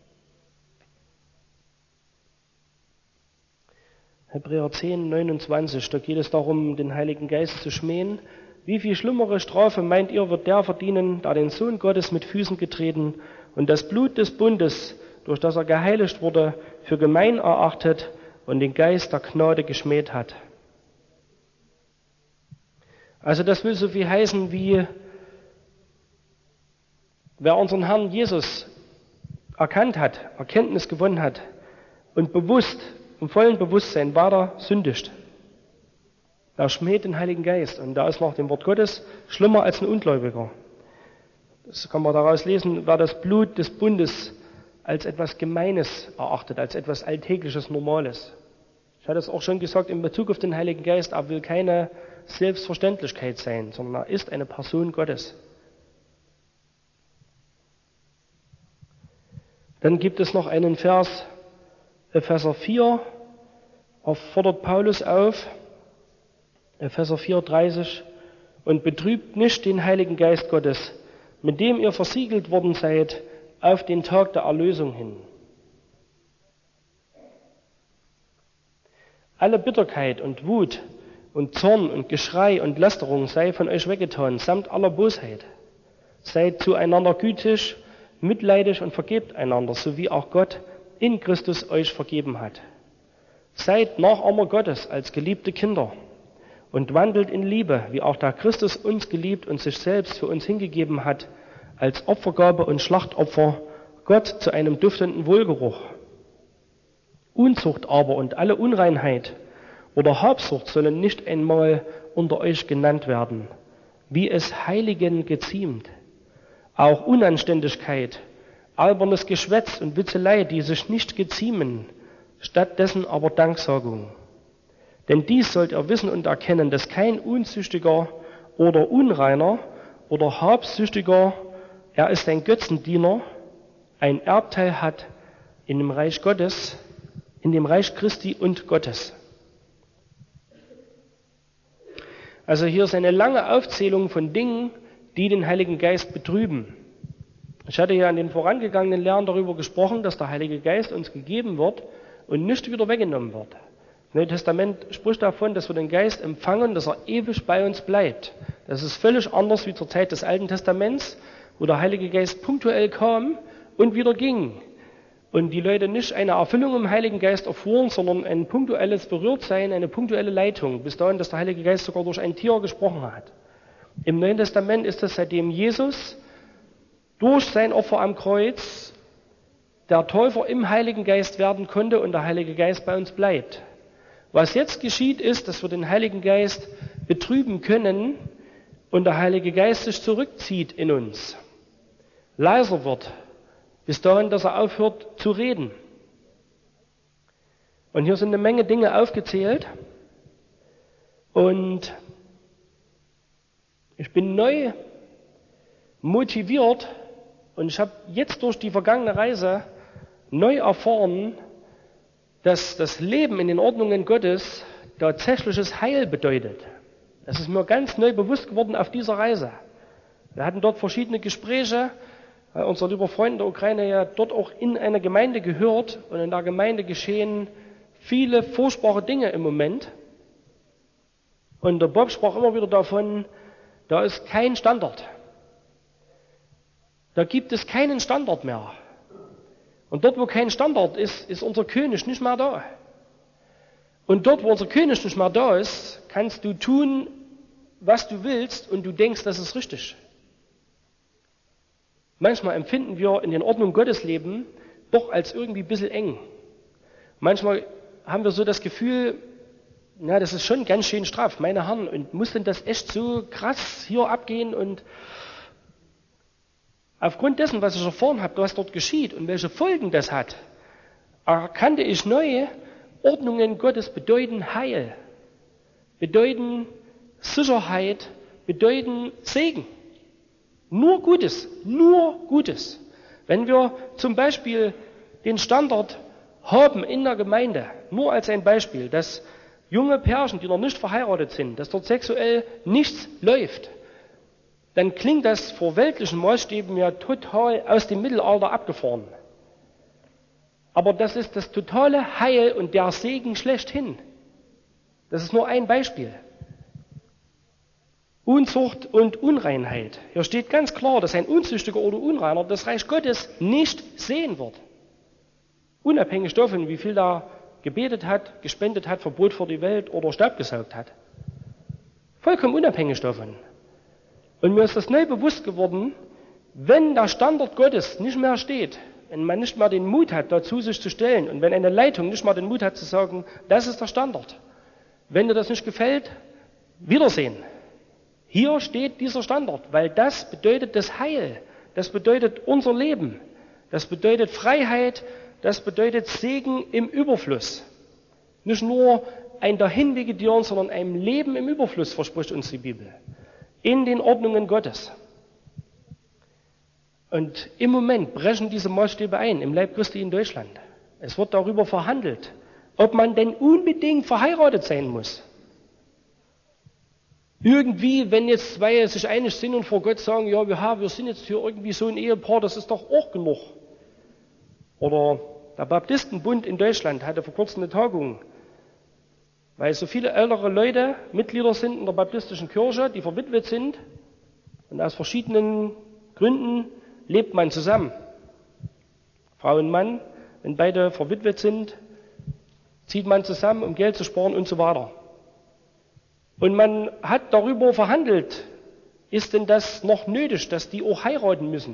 Hebräer 10, 29, da geht es darum, den Heiligen Geist zu schmähen. Wie viel schlimmere Strafe, meint ihr, wird der verdienen, der den Sohn Gottes mit Füßen getreten und das Blut des Bundes, durch das er geheiligt wurde, für gemein erachtet und den Geist der Gnade geschmäht hat. Also das will so viel heißen wie, wer unseren Herrn Jesus erkannt hat, Erkenntnis gewonnen hat und bewusst, im vollen Bewusstsein weiter sündigt, der schmäht den Heiligen Geist und da ist nach dem Wort Gottes schlimmer als ein Ungläubiger. Das kann man daraus lesen, wer das Blut des Bundes als etwas Gemeines erachtet, als etwas Alltägliches, Normales. Ich hatte es auch schon gesagt in Bezug auf den Heiligen Geist, er will keine Selbstverständlichkeit sein, sondern er ist eine Person Gottes. Dann gibt es noch einen Vers, Epheser 4, fordert Paulus auf, Epheser 4,30, und betrübt nicht den Heiligen Geist Gottes, mit dem ihr versiegelt worden seid auf den Tag der Erlösung hin. Alle Bitterkeit und Wut und Zorn und Geschrei und Lästerung sei von euch weggetan, samt aller Bosheit. Seid zueinander gütig, mitleidig und vergebt einander, so wie auch Gott in Christus euch vergeben hat. Seid Nachahmer Gottes als geliebte Kinder und wandelt in Liebe, wie auch der Christus uns geliebt und sich selbst für uns hingegeben hat, als Opfergabe und Schlachtopfer, Gott zu einem duftenden Wohlgeruch. Unzucht aber und alle Unreinheit oder Habsucht sollen nicht einmal unter euch genannt werden, wie es Heiligen geziemt. Auch Unanständigkeit, albernes Geschwätz und Witzelei, die sich nicht geziemen, stattdessen aber Danksagung. Denn dies sollt ihr wissen und erkennen, dass kein Unzüchtiger oder Unreiner oder Habsüchtiger, er ist ein Götzendiener, ein Erbteil hat in dem Reich Gottes, in dem Reich Christi und Gottes. Also hier ist eine lange Aufzählung von Dingen, die den Heiligen Geist betrüben. Ich hatte ja in den vorangegangenen Lehren darüber gesprochen, dass der Heilige Geist uns gegeben wird und nicht wieder weggenommen wird. Das Neue Testament spricht davon, dass wir den Geist empfangen, dass er ewig bei uns bleibt. Das ist völlig anders wie zur Zeit des Alten Testaments, wo der Heilige Geist punktuell kam und wieder ging. Und die Leute nicht eine Erfüllung im Heiligen Geist erfuhren, sondern ein punktuelles Berührtsein, eine punktuelle Leitung, bis dahin, dass der Heilige Geist sogar durch ein Tier gesprochen hat. Im Neuen Testament ist es, seitdem Jesus durch sein Opfer am Kreuz der Täufer im Heiligen Geist werden konnte und der Heilige Geist bei uns bleibt. Was jetzt geschieht, ist, dass wir den Heiligen Geist betrüben können und der Heilige Geist sich zurückzieht in uns, leiser wird, bis dahin, dass er aufhört zu reden. Und hier sind eine Menge Dinge aufgezählt und ich bin neu motiviert und ich habe jetzt durch die vergangene Reise neu erfahren, dass das Leben in den Ordnungen Gottes tatsächliches Heil bedeutet. Das ist mir ganz neu bewusst geworden auf dieser Reise. Wir hatten dort verschiedene Gespräche, weil unser lieber Freund in der Ukraine ja dort auch in einer Gemeinde gehört und in der Gemeinde geschehen viele furchtbare Dinge im Moment. Und der Bob sprach immer wieder davon, da ist kein Standard. Da gibt es keinen Standard mehr. Und dort, wo kein Standard ist, ist unser König nicht mehr da. Und dort, wo unser König nicht mehr da ist, kannst du tun, was du willst und du denkst, das ist richtig. Manchmal empfinden wir in den Ordnungen Gottes Leben doch als irgendwie ein bisschen eng. Manchmal haben wir so das Gefühl, na, das ist schon ganz schön straff, meine Herren, und muss denn das echt so krass hier abgehen? Und aufgrund dessen, was ich erfahren habe, was dort geschieht und welche Folgen das hat, erkannte ich neu, Ordnungen Gottes bedeuten Heil, bedeuten Sicherheit, bedeuten Segen. Nur Gutes, nur Gutes. Wenn wir zum Beispiel den Standard haben in der Gemeinde, nur als ein Beispiel, dass junge Pärchen, die noch nicht verheiratet sind, dass dort sexuell nichts läuft, dann klingt das vor weltlichen Maßstäben ja total aus dem Mittelalter abgefahren. Aber das ist das totale Heil und der Segen schlechthin. Das ist nur ein Beispiel. Unzucht und Unreinheit. Hier steht ganz klar, dass ein Unzüchtiger oder Unreiner das Reich Gottes nicht sehen wird. Unabhängig davon, wie viel da gebetet hat, gespendet hat, Verbot vor die Welt oder Staub gesaugt hat. Vollkommen unabhängig davon. Und mir ist das neu bewusst geworden, wenn der Standard Gottes nicht mehr steht, wenn man nicht mehr den Mut hat, dazu sich zu stellen und wenn eine Leitung nicht mehr den Mut hat zu sagen, das ist der Standard. Wenn dir das nicht gefällt, Wiedersehen. Hier steht dieser Standard, weil das bedeutet das Heil, das bedeutet unser Leben, das bedeutet Freiheit, das bedeutet Segen im Überfluss. Nicht nur ein Dahinvegetieren, sondern ein Leben im Überfluss verspricht uns die Bibel. In den Ordnungen Gottes. Und im Moment brechen diese Maßstäbe ein im Leib Christi in Deutschland. Es wird darüber verhandelt, ob man denn unbedingt verheiratet sein muss. Irgendwie, wenn jetzt zwei sich einig sind und vor Gott sagen, ja, wir sind jetzt hier irgendwie so ein Ehepaar, das ist doch auch genug. Oder der Baptistenbund in Deutschland hatte vor kurzem eine Tagung, weil so viele ältere Leute Mitglieder sind in der baptistischen Kirche, die verwitwet sind und aus verschiedenen Gründen lebt man zusammen. Frau und Mann, wenn beide verwitwet sind, zieht man zusammen, um Geld zu sparen und so weiter. Und man hat darüber verhandelt, ist denn das noch nötig, dass die auch heiraten müssen?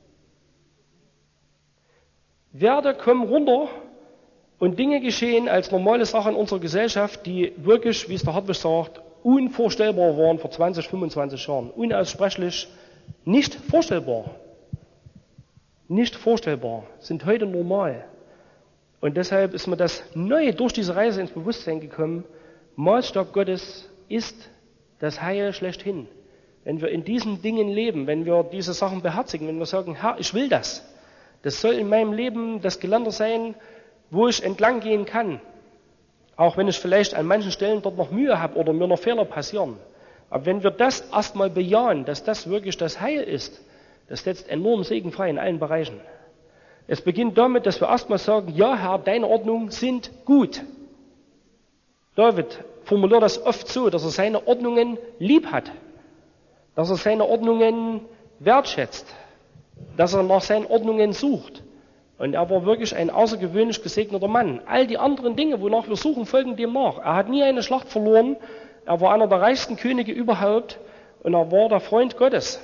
Werte kommen runter und Dinge geschehen als normale Sache in unserer Gesellschaft, die wirklich, wie es der Hartwig sagt, unvorstellbar waren vor 20, 25 Jahren. Unaussprechlich nicht vorstellbar. Nicht vorstellbar, sind heute normal. Und deshalb ist mir das neu durch diese Reise ins Bewusstsein gekommen. Maßstab Gottes ist das Heil schlechthin. Wenn wir in diesen Dingen leben, wenn wir diese Sachen beherzigen, wenn wir sagen, Herr, ich will das. Das soll in meinem Leben das Geländer sein, wo ich entlang gehen kann. Auch wenn ich vielleicht an manchen Stellen dort noch Mühe habe oder mir noch Fehler passieren. Aber wenn wir das erstmal bejahen, dass das wirklich das Heil ist, das setzt enorm Segen frei in allen Bereichen. Es beginnt damit, dass wir erstmal sagen, ja Herr, deine Ordnungen sind gut. David formuliert das oft so, dass er seine Ordnungen lieb hat, dass er seine Ordnungen wertschätzt, dass er nach seinen Ordnungen sucht. Und er war wirklich ein außergewöhnlich gesegneter Mann. All die anderen Dinge, wonach wir suchen, folgen dem nach. Er hat nie eine Schlacht verloren, er war einer der reichsten Könige überhaupt und er war der Freund Gottes.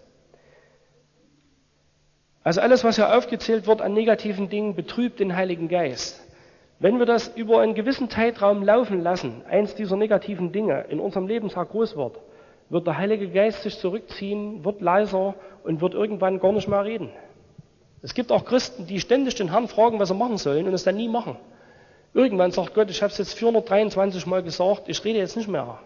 Also alles, was hier aufgezählt wird an negativen Dingen, betrübt den Heiligen Geist. Wenn wir das über einen gewissen Zeitraum laufen lassen, eins dieser negativen Dinge in unserem Leben sehr groß wird der Heilige Geist sich zurückziehen, wird leiser und wird irgendwann gar nicht mehr reden. Es gibt auch Christen, die ständig den Herrn fragen, was sie machen sollen und es dann nie machen. Irgendwann sagt Gott, ich habe es jetzt 423 Mal gesagt, ich rede jetzt nicht mehr.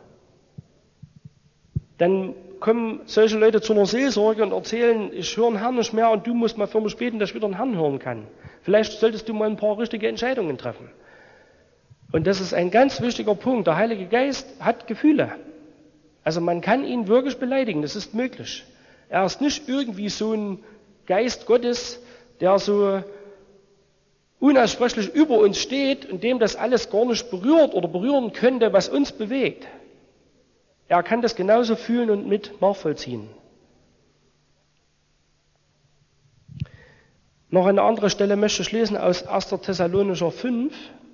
Dann kommen solche Leute zu einer Seelsorge und erzählen, ich höre den Herrn nicht mehr und du musst mal für mich beten, dass ich wieder den Herrn hören kann. Vielleicht solltest du mal ein paar richtige Entscheidungen treffen. Und das ist ein ganz wichtiger Punkt. Der Heilige Geist hat Gefühle. Also man kann ihn wirklich beleidigen, das ist möglich. Er ist nicht irgendwie so ein Geist Gottes, der so unaussprechlich über uns steht und dem das alles gar nicht berührt oder berühren könnte, was uns bewegt. Er kann das genauso fühlen und mit nachvollziehen. Noch eine andere Stelle möchte ich lesen aus 1. Thessalonicher 5.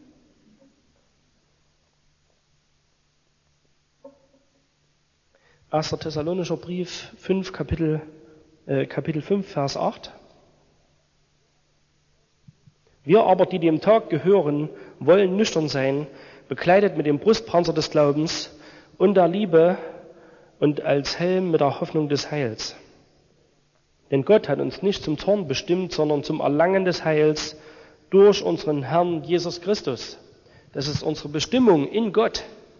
Erster Thessalonicher Brief 5, Kapitel 5, Vers 8. Wir aber, die dem Tag gehören, wollen nüchtern sein, bekleidet mit dem Brustpanzer des Glaubens und der Liebe und als Helm mit der Hoffnung des Heils. Denn Gott hat uns nicht zum Zorn bestimmt, sondern zum Erlangen des Heils durch unseren Herrn Jesus Christus. Das ist unsere Bestimmung in Gott.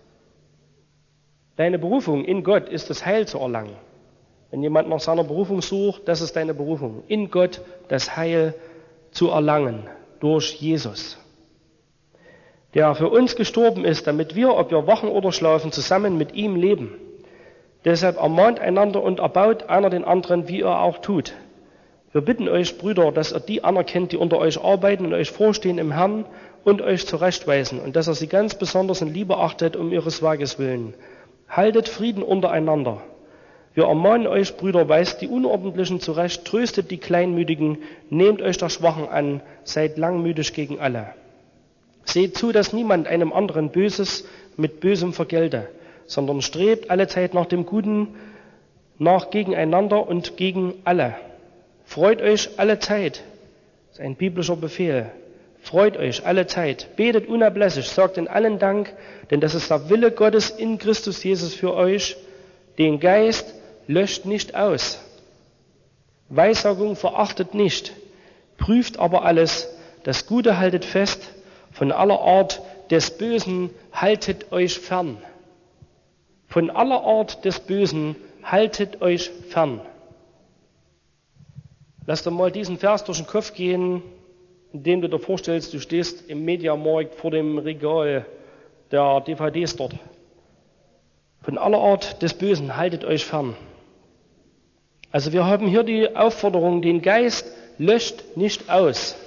Deine Berufung in Gott ist das Heil zu erlangen. Wenn jemand nach seiner Berufung sucht, das ist deine Berufung. In Gott das Heil zu erlangen durch Jesus, der für uns gestorben ist, damit wir, ob wir wachen oder schlafen, zusammen mit ihm leben. Deshalb ermahnt einander und erbaut einer den anderen, wie ihr auch tut. Wir bitten euch, Brüder, dass ihr die anerkennt, die unter euch arbeiten und euch vorstehen im Herrn und euch zurechtweisen und dass ihr sie ganz besonders in Liebe achtet, um ihres Werkes willen. Haltet Frieden untereinander. Wir ermahnen euch, Brüder, weist die Unordentlichen zurecht, tröstet die Kleinmütigen, nehmt euch der Schwachen an, seid langmütig gegen alle. Seht zu, dass niemand einem anderen Böses mit Bösem vergelte, sondern strebt allezeit nach dem Guten, nach gegeneinander und gegen alle. Freut euch alle Zeit, das ist ein biblischer Befehl. Freut euch alle Zeit, betet unablässig, sagt in allen Dank, denn das ist der Wille Gottes in Christus Jesus für euch. Den Geist löscht nicht aus. Weissagung verachtet nicht, prüft aber alles, das Gute haltet fest, von aller Art des Bösen haltet euch fern. Von aller Art des Bösen haltet euch fern. Lass dir mal diesen Vers durch den Kopf gehen, indem du dir vorstellst, du stehst im Mediamarkt vor dem Regal der DVDs dort. Von aller Art des Bösen haltet euch fern. Also wir haben hier die Aufforderung, den Geist löscht nicht aus.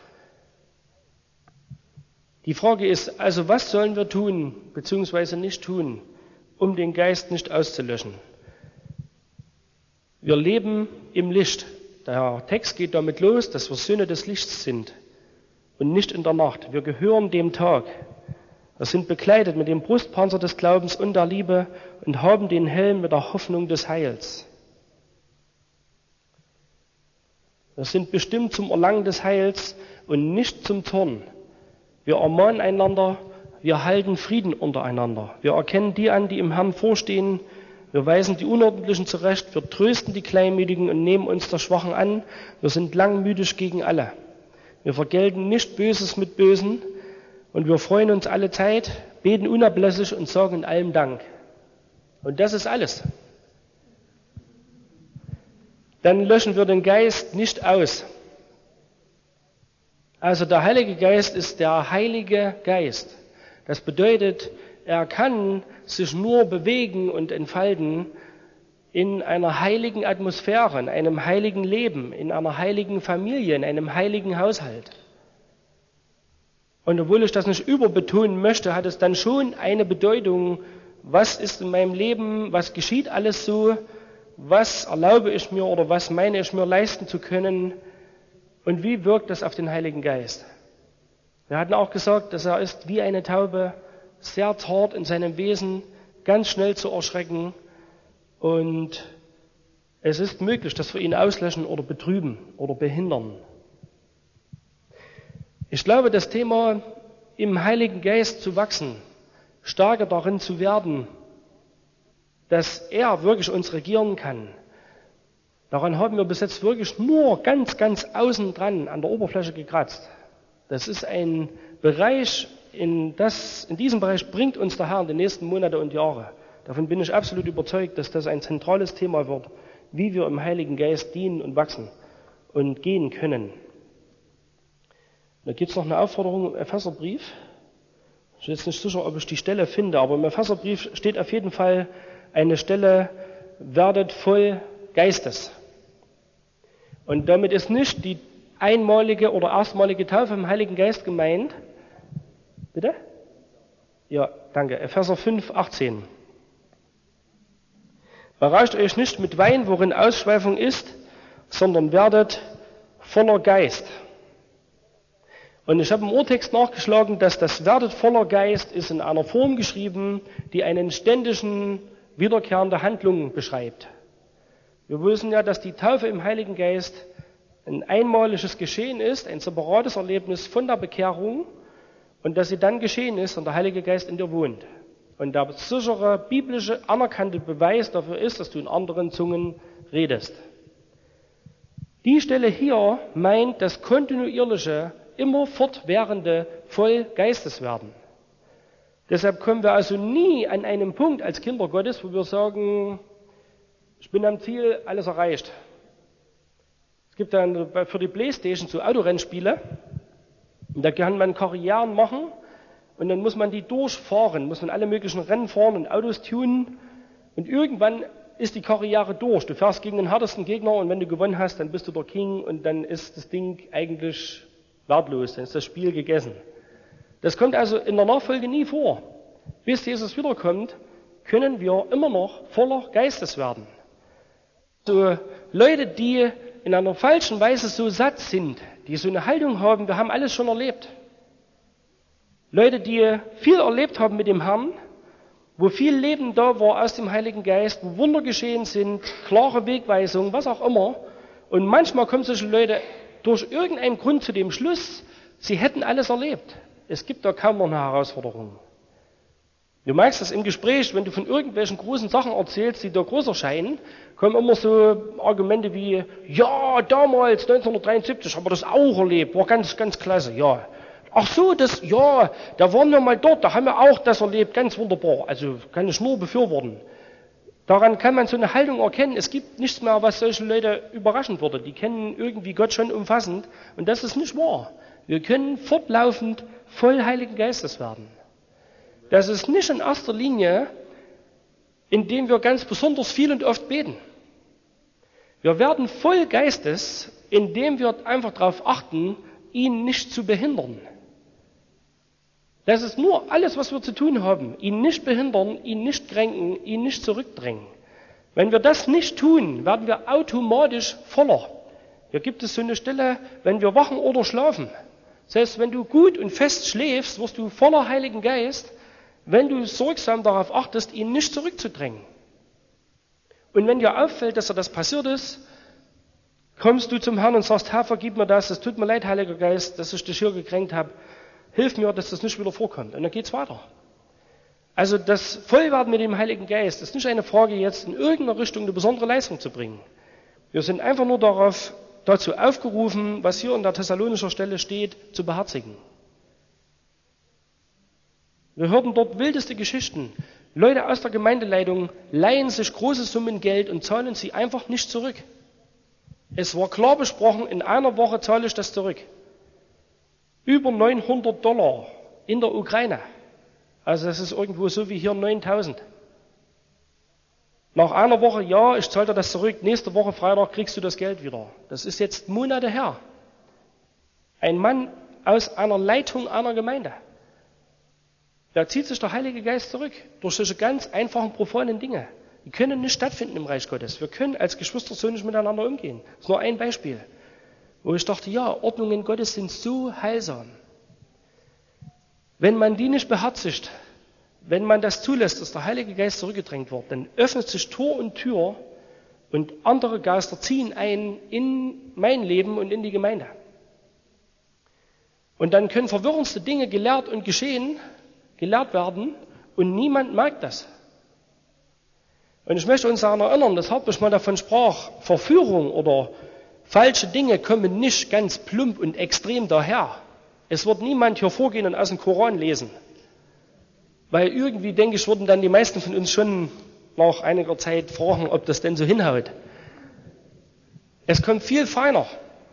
Die Frage ist also, was sollen wir tun, beziehungsweise nicht tun, um den Geist nicht auszulöschen? Wir leben im Licht. Der Text geht damit los, dass wir Söhne des Lichts sind und nicht in der Nacht. Wir gehören dem Tag. Wir sind bekleidet mit dem Brustpanzer des Glaubens und der Liebe und haben den Helm mit der Hoffnung des Heils. Wir sind bestimmt zum Erlangen des Heils und nicht zum Zorn. Wir ermahnen einander, wir halten Frieden untereinander. Wir erkennen die an, die im Herrn vorstehen. Wir weisen die Unordentlichen zurecht, wir trösten die Kleinmütigen und nehmen uns der Schwachen an. Wir sind langmütig gegen alle. Wir vergelten nicht Böses mit Bösen und wir freuen uns alle Zeit, beten unablässig und sagen in allem Dank. Und das ist alles. Dann löschen wir den Geist nicht aus. Also der Heilige Geist ist der Heilige Geist. Das bedeutet, er kann sich nur bewegen und entfalten in einer heiligen Atmosphäre, in einem heiligen Leben, in einer heiligen Familie, in einem heiligen Haushalt. Und obwohl ich das nicht überbetonen möchte, hat es dann schon eine Bedeutung, was ist in meinem Leben, was geschieht alles so, was erlaube ich mir oder was meine ich mir leisten zu können und wie wirkt das auf den Heiligen Geist. Wir hatten auch gesagt, dass er ist wie eine Taube, sehr zart in seinem Wesen, ganz schnell zu erschrecken und es ist möglich, dass wir ihn auslöschen oder betrüben oder behindern. Ich glaube, das Thema im Heiligen Geist zu wachsen, stärker darin zu werden, dass er wirklich uns regieren kann, daran haben wir bis jetzt wirklich nur ganz außen dran an der Oberfläche gekratzt. Das ist ein Bereich, in diesem Bereich bringt uns der Herr in den nächsten Monate und Jahre. Davon bin ich absolut überzeugt, dass das ein zentrales Thema wird, wie wir im Heiligen Geist dienen und wachsen und gehen können. Da gibt es noch eine Aufforderung im Epheserbrief. Ich bin jetzt nicht sicher, ob ich die Stelle finde, aber im Epheserbrief steht auf jeden Fall eine Stelle, werdet voll Geistes. Und damit ist nicht die einmalige oder erstmalige Taufe im Heiligen Geist gemeint. Bitte? Ja, danke. Epheser 5, 18. Berauscht euch nicht mit Wein, worin Ausschweifung ist, sondern werdet voller Geist. Und ich habe im Urtext nachgeschlagen, dass das werdet voller Geist ist in einer Form geschrieben, die einen ständigen, wiederkehrende Handlung beschreibt. Wir wissen ja, dass die Taufe im Heiligen Geist ein einmaliges Geschehen ist, ein separates Erlebnis von der Bekehrung und dass sie dann geschehen ist und der Heilige Geist in dir wohnt. Und der sichere, biblische, anerkannte Beweis dafür ist, dass du in anderen Zungen redest. Die Stelle hier meint das kontinuierliche, immer fortwährende Vollgeisteswerden. Deshalb kommen wir also nie an einem Punkt als Kinder Gottes, wo wir sagen, ich bin am Ziel, alles erreicht. Es gibt dann für die Playstation so Autorennspiele, und da kann man Karrieren machen und dann muss man die durchfahren, muss man alle möglichen Rennen fahren und Autos tunen und irgendwann ist die Karriere durch. Du fährst gegen den härtesten Gegner und wenn du gewonnen hast, dann bist du der King und dann ist das Ding eigentlich wertlos, dann ist das Spiel gegessen. Das kommt also in der Nachfolge nie vor. Bis Jesus wiederkommt, können wir immer noch voller Geistes werden. So Leute, die in einer falschen Weise so satt sind, die so eine Haltung haben, wir haben alles schon erlebt. Leute, die viel erlebt haben mit dem Herrn, wo viel Leben da war aus dem Heiligen Geist, wo Wunder geschehen sind, klare Wegweisung, was auch immer. Und manchmal kommen solche Leute durch irgendeinen Grund zu dem Schluss, sie hätten alles erlebt. Es gibt da kaum noch eine Herausforderung. Du merkst das im Gespräch, wenn du von irgendwelchen großen Sachen erzählst, die da groß erscheinen, kommen immer so Argumente wie, ja, damals, 1973, haben wir das auch erlebt, war ganz klasse, ja. Ach so, da waren wir mal dort, da haben wir auch das erlebt, ganz wunderbar, also kann ich nur befürworten. Daran kann man so eine Haltung erkennen. Es gibt nichts mehr, was solche Leute überraschen würde. Die kennen irgendwie Gott schon umfassend. Und das ist nicht wahr. Wir können fortlaufend voll Heiligen Geistes werden. Das ist nicht in erster Linie, indem wir ganz besonders viel und oft beten. Wir werden voll Geistes, indem wir einfach darauf achten, ihn nicht zu behindern. Das ist nur alles, was wir zu tun haben. Ihn nicht behindern, ihn nicht kränken, ihn nicht zurückdrängen. Wenn wir das nicht tun, werden wir automatisch voller. Hier gibt es so eine Stelle, wenn wir wachen oder schlafen. Das heißt, wenn du gut und fest schläfst, wirst du voller Heiligen Geist, wenn du sorgsam darauf achtest, ihn nicht zurückzudrängen. Und wenn dir auffällt, dass das passiert ist, kommst du zum Herrn und sagst, Herr, vergib mir das, es tut mir leid, Heiliger Geist, dass ich dich hier gekränkt habe. Hilf mir, dass das nicht wieder vorkommt. Und dann geht's weiter. Also das Vollwerden mit dem Heiligen Geist ist nicht eine Frage, jetzt in irgendeiner Richtung eine besondere Leistung zu bringen. Wir sind einfach nur dazu aufgerufen, was hier an der Thessalonischer Stelle steht, zu beherzigen. Wir hörten dort wildeste Geschichten. Leute aus der Gemeindeleitung leihen sich große Summen Geld und zahlen sie einfach nicht zurück. Es war klar besprochen, in einer Woche zahle ich das zurück. Über $900 in der Ukraine. Also das ist irgendwo so wie hier 9.000. Nach einer Woche, ja, ich zahle dir das zurück. Nächste Woche Freitag kriegst du das Geld wieder. Das ist jetzt Monate her. Ein Mann aus einer Leitung einer Gemeinde. Da zieht sich der Heilige Geist zurück durch solche ganz einfachen, profanen Dinge. Die können nicht stattfinden im Reich Gottes. Wir können als Geschwister so nicht miteinander umgehen. Das ist nur ein Beispiel, wo ich dachte, ja, Ordnungen Gottes sind so heilsam. Wenn man die nicht beherzigt, wenn man das zulässt, dass der Heilige Geist zurückgedrängt wird, dann öffnet sich Tor und Tür und andere Geister ziehen ein in mein Leben und in die Gemeinde. Und dann können verwirrendste Dinge gelehrt werden und niemand merkt das. Und ich möchte uns daran erinnern, dass Hartwig mal davon sprach, Verführung oder falsche Dinge kommen nicht ganz plump und extrem daher. Es wird niemand hier vorgehen und aus dem Koran lesen. Weil irgendwie, denke ich, würden dann die meisten von uns schon nach einiger Zeit fragen, ob das denn so hinhaut. Es kommt viel feiner.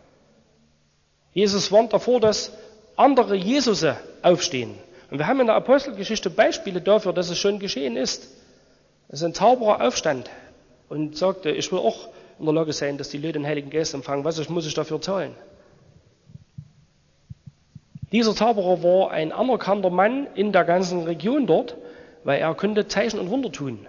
Jesus warnt davor, dass andere Jesusse aufstehen. Und wir haben in der Apostelgeschichte Beispiele dafür, dass es schon geschehen ist. Dass ein Zauberer aufstand und sagte, ich will auch in der Lage sein, dass die Leute den Heiligen Geist empfangen. Was muss ich dafür zahlen? Dieser Zauberer war ein anerkannter Mann in der ganzen Region dort, weil er konnte Zeichen und Wunder tun.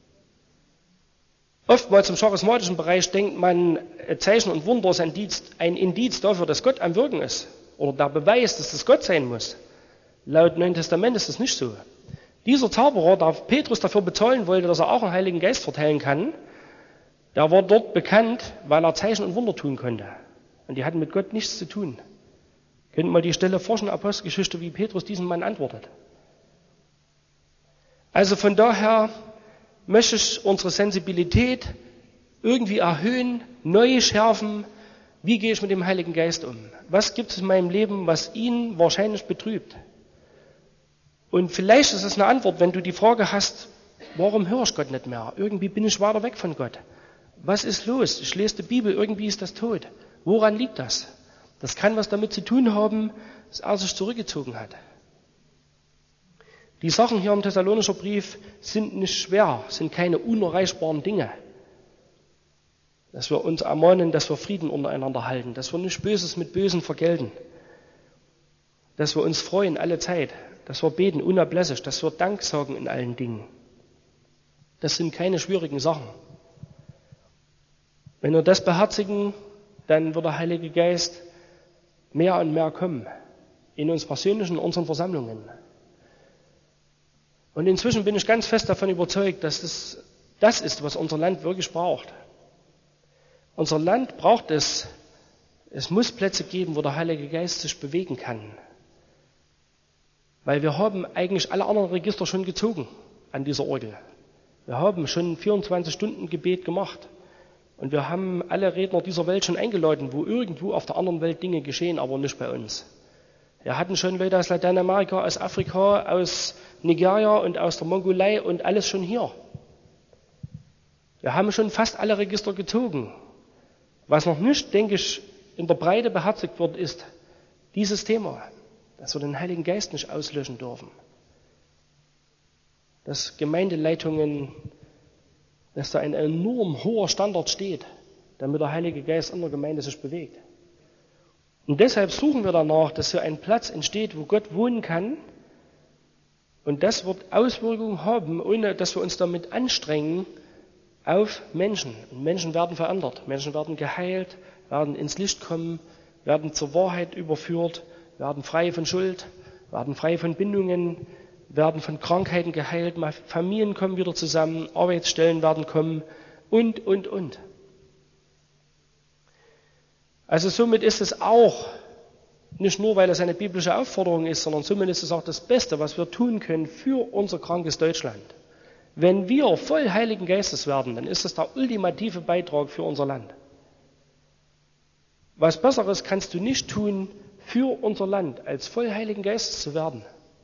Oftmals im charismatischen Bereich denkt man, Zeichen und Wunder ist ein Indiz dafür, dass Gott am Wirken ist. Oder der Beweis, dass das Gott sein muss. Laut Neuen Testament ist das nicht so. Dieser Zauberer, der Petrus dafür bezahlen wollte, dass er auch einen Heiligen Geist verteilen kann, der war dort bekannt, weil er Zeichen und Wunder tun konnte. Und die hatten mit Gott nichts zu tun. Könnt mal die Stelle forschen, Apostelgeschichte, wie Petrus diesem Mann antwortet. Also von daher möchte ich unsere Sensibilität irgendwie erhöhen, neu schärfen. Wie gehe ich mit dem Heiligen Geist um? Was gibt es in meinem Leben, was ihn wahrscheinlich betrübt? Und vielleicht ist es eine Antwort, wenn du die Frage hast, warum höre ich Gott nicht mehr? Irgendwie bin ich weiter weg von Gott. Was ist los? Ich lese die Bibel, irgendwie ist das tot. Woran liegt das? Das kann was damit zu tun haben, dass er sich zurückgezogen hat. Die Sachen hier im Thessalonischer Brief sind nicht schwer, sind keine unerreichbaren Dinge. Dass wir uns ermahnen, dass wir Frieden untereinander halten, dass wir nicht Böses mit Bösen vergelten, dass wir uns freuen alle Zeit, dass wir beten unablässig, dass wir Dank sagen in allen Dingen. Das sind keine schwierigen Sachen. Wenn wir das beherzigen, dann wird der Heilige Geist mehr und mehr kommen. In uns persönlich, in unseren Versammlungen. Und inzwischen bin ich ganz fest davon überzeugt, dass es das ist, was unser Land wirklich braucht. Unser Land braucht es. Es muss Plätze geben, wo der Heilige Geist sich bewegen kann. Weil wir haben eigentlich alle anderen Register schon gezogen an dieser Orgel. Wir haben schon 24-Stunden-Gebet gemacht. Und wir haben alle Redner dieser Welt schon eingeladen, wo irgendwo auf der anderen Welt Dinge geschehen, aber nicht bei uns. Wir hatten schon Leute aus Lateinamerika, aus Afrika, aus Nigeria und aus der Mongolei und alles schon hier. Wir haben schon fast alle Register gezogen. Was noch nicht, denke ich, in der Breite beherzigt wird, ist dieses Thema, dass wir den Heiligen Geist nicht auslöschen dürfen. Dass Gemeindeleitungen, dass da ein enorm hoher Standard steht, damit der Heilige Geist in der Gemeinde sich bewegt. Und deshalb suchen wir danach, dass so ein Platz entsteht, wo Gott wohnen kann. Und das wird Auswirkungen haben, ohne dass wir uns damit anstrengen, auf Menschen. Und Menschen werden verändert, Menschen werden geheilt, werden ins Licht kommen, werden zur Wahrheit überführt, werden frei von Schuld, werden frei von Bindungen, werden von Krankheiten geheilt, Familien kommen wieder zusammen, Arbeitsstellen werden kommen und. Also somit ist es auch, nicht nur weil es eine biblische Aufforderung ist, sondern somit ist es auch das Beste, was wir tun können für unser krankes Deutschland. Wenn wir voll Heiligen Geistes werden, dann ist das der ultimative Beitrag für unser Land. Was Besseres kannst du nicht tun für unser Land, als voll Heiligen Geistes zu werden.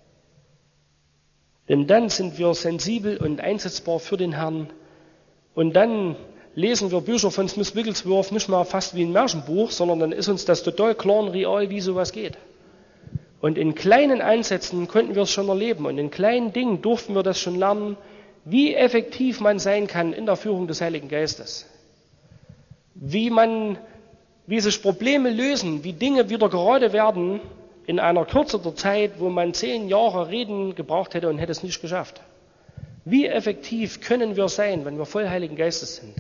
Denn dann sind wir sensibel und einsetzbar für den Herrn. Und dann lesen wir Bücher von Smith Wigglesworth nicht mehr fast wie ein Märchenbuch, sondern dann ist uns das total klar und real, wie sowas geht. Und in kleinen Einsätzen konnten wir es schon erleben. Und in kleinen Dingen durften wir das schon lernen, wie effektiv man sein kann in der Führung des Heiligen Geistes. Wie sich Probleme lösen, wie Dinge wieder gerade werden in einer kürzeren Zeit, wo man 10 Jahre Reden gebraucht hätte und hätte es nicht geschafft. Wie effektiv können wir sein, wenn wir voll Heiligen Geistes sind?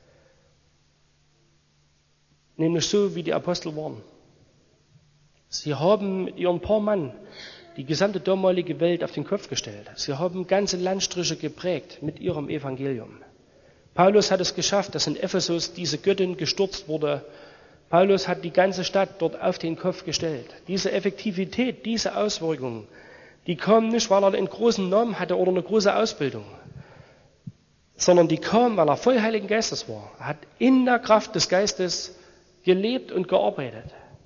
Nämlich so, wie die Apostel waren. Sie haben mit ihren paar Mann die gesamte damalige Welt auf den Kopf gestellt. Sie haben ganze Landstriche geprägt mit ihrem Evangelium. Paulus hat es geschafft, dass in Ephesus diese Göttin gestürzt wurde. Paulus hat die ganze Stadt dort auf den Kopf gestellt. Diese Effektivität, diese Auswirkungen, die kamen nicht, weil er einen großen Namen hatte oder eine große Ausbildung, sondern die kamen, weil er voll Heiligen Geistes war. Er hat in der Kraft des Geistes gelebt und gearbeitet.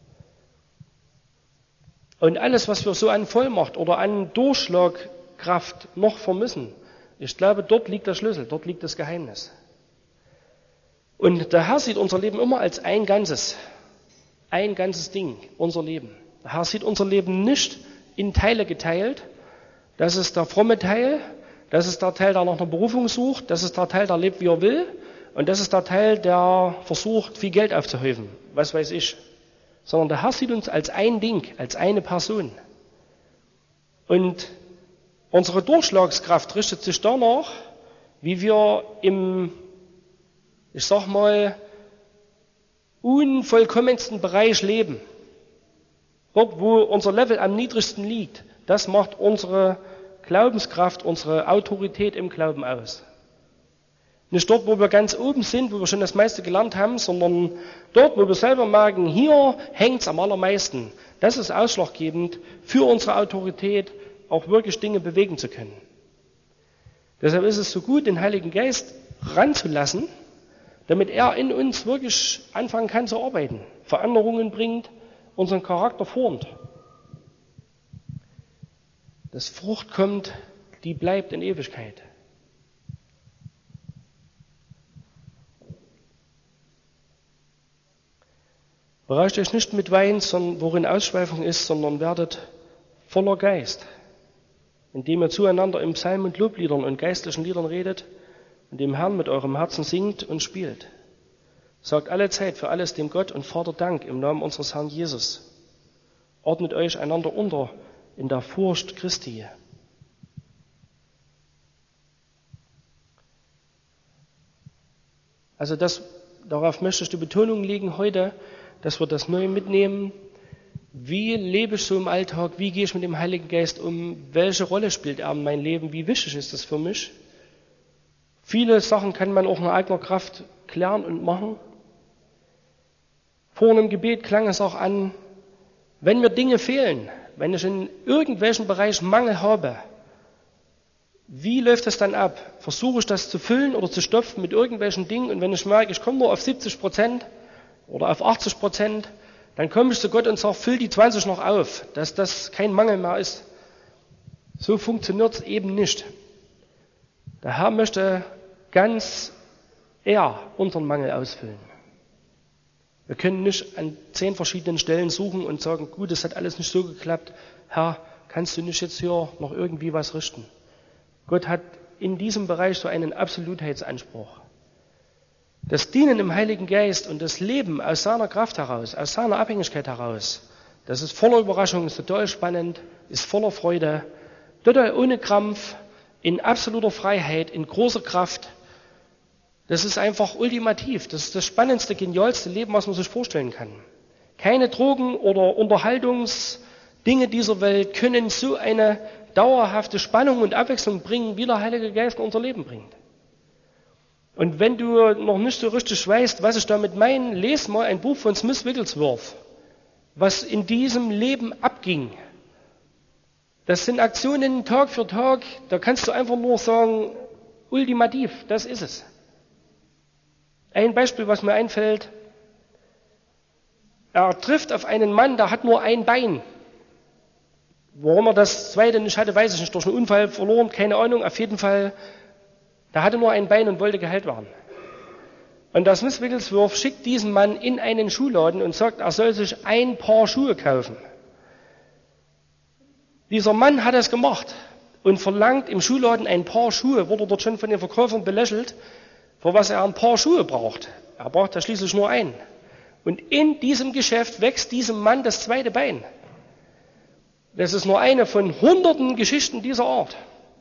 Und alles, was wir so an Vollmacht oder an Durchschlagkraft noch vermissen, ich glaube, dort liegt der Schlüssel, dort liegt das Geheimnis. Und der Herr sieht unser Leben immer als ein ganzes Ding, unser Leben. Der Herr sieht unser Leben nicht in Teile geteilt. Das ist der fromme Teil, das ist der Teil, der nach einer Berufung sucht, das ist der Teil, der lebt, wie er will, und das ist der Teil, der versucht, viel Geld aufzuhäufen, was weiß ich. Sondern der Herr sieht uns als ein Ding, als eine Person. Und unsere Durchschlagskraft richtet sich danach, wie wir im, ich sag mal, unvollkommensten Bereich leben. Dort, wo unser Level am niedrigsten liegt, das macht unsere Glaubenskraft, unsere Autorität im Glauben aus. Nicht dort, wo wir ganz oben sind, wo wir schon das meiste gelernt haben, sondern dort, wo wir selber merken, hier hängt es am allermeisten. Das ist ausschlaggebend für unsere Autorität, auch wirklich Dinge bewegen zu können. Deshalb ist es so gut, den Heiligen Geist ranzulassen, damit er in uns wirklich anfangen kann zu arbeiten, Veränderungen bringt, unseren Charakter formt. Dass Frucht kommt, die bleibt in Ewigkeit. Berauscht euch nicht mit Wein, worin Ausschweifung ist, sondern werdet voller Geist, indem ihr zueinander im Psalm und Lobliedern und geistlichen Liedern redet und dem Herrn mit eurem Herzen singt und spielt. Sagt alle Zeit für alles dem Gott und Vater Dank im Namen unseres Herrn Jesus. Ordnet euch einander unter in der Furcht Christi. Also darauf möchte ich die Betonung legen heute, dass wir das neu mitnehmen. Wie lebe ich so im Alltag? Wie gehe ich mit dem Heiligen Geist um? Welche Rolle spielt er in meinem Leben? Wie wichtig ist das für mich? Viele Sachen kann man auch in eigener Kraft klären und machen. Vor einem Gebet klang es auch an, wenn mir Dinge fehlen, wenn ich in irgendwelchen Bereich Mangel habe, wie läuft das dann ab? Versuche ich das zu füllen oder zu stopfen mit irgendwelchen Dingen, und wenn ich merke, ich komme nur auf 70% oder auf 80%, dann komme ich zu Gott und sage, füll die 20 noch auf, dass das kein Mangel mehr ist. So funktioniert es eben nicht. Der Herr möchte ganz er unseren Mangel ausfüllen. Wir können nicht an 10 verschiedenen Stellen suchen und sagen, gut, es hat alles nicht so geklappt. Herr, kannst du nicht jetzt hier noch irgendwie was richten? Gott hat in diesem Bereich so einen Absolutheitsanspruch. Das Dienen im Heiligen Geist und das Leben aus seiner Kraft heraus, aus seiner Abhängigkeit heraus, das ist voller Überraschung, ist total spannend, ist voller Freude, total ohne Krampf, in absoluter Freiheit, in großer Kraft. Das ist einfach ultimativ. Das ist das spannendste, genialste Leben, was man sich vorstellen kann. Keine Drogen oder Unterhaltungsdinge dieser Welt können so eine dauerhafte Spannung und Abwechslung bringen, wie der Heilige Geist in unser Leben bringt. Und wenn du noch nicht so richtig weißt, was ich damit meine, lese mal ein Buch von Smith Wigglesworth, was in diesem Leben abging. Das sind Aktionen Tag für Tag, da kannst du einfach nur sagen, ultimativ, das ist es. Ein Beispiel, was mir einfällt, er trifft auf einen Mann, der hat nur ein Bein. Warum er das zweite nicht hatte, weiß ich nicht, durch einen Unfall verloren, keine Ahnung, auf jeden Fall, der hatte nur ein Bein und wollte geheilt werden. Und der Smith Wigglesworth schickt diesen Mann in einen Schuhladen und sagt, er soll sich ein Paar Schuhe kaufen. Dieser Mann hat es gemacht und verlangt im Schuhladen ein Paar Schuhe, wurde dort schon von den Verkäufern belächelt, für was er ein Paar Schuhe braucht. Er braucht ja schließlich nur einen. Und in diesem Geschäft wächst diesem Mann das zweite Bein. Das ist nur eine von hunderten Geschichten dieser Art.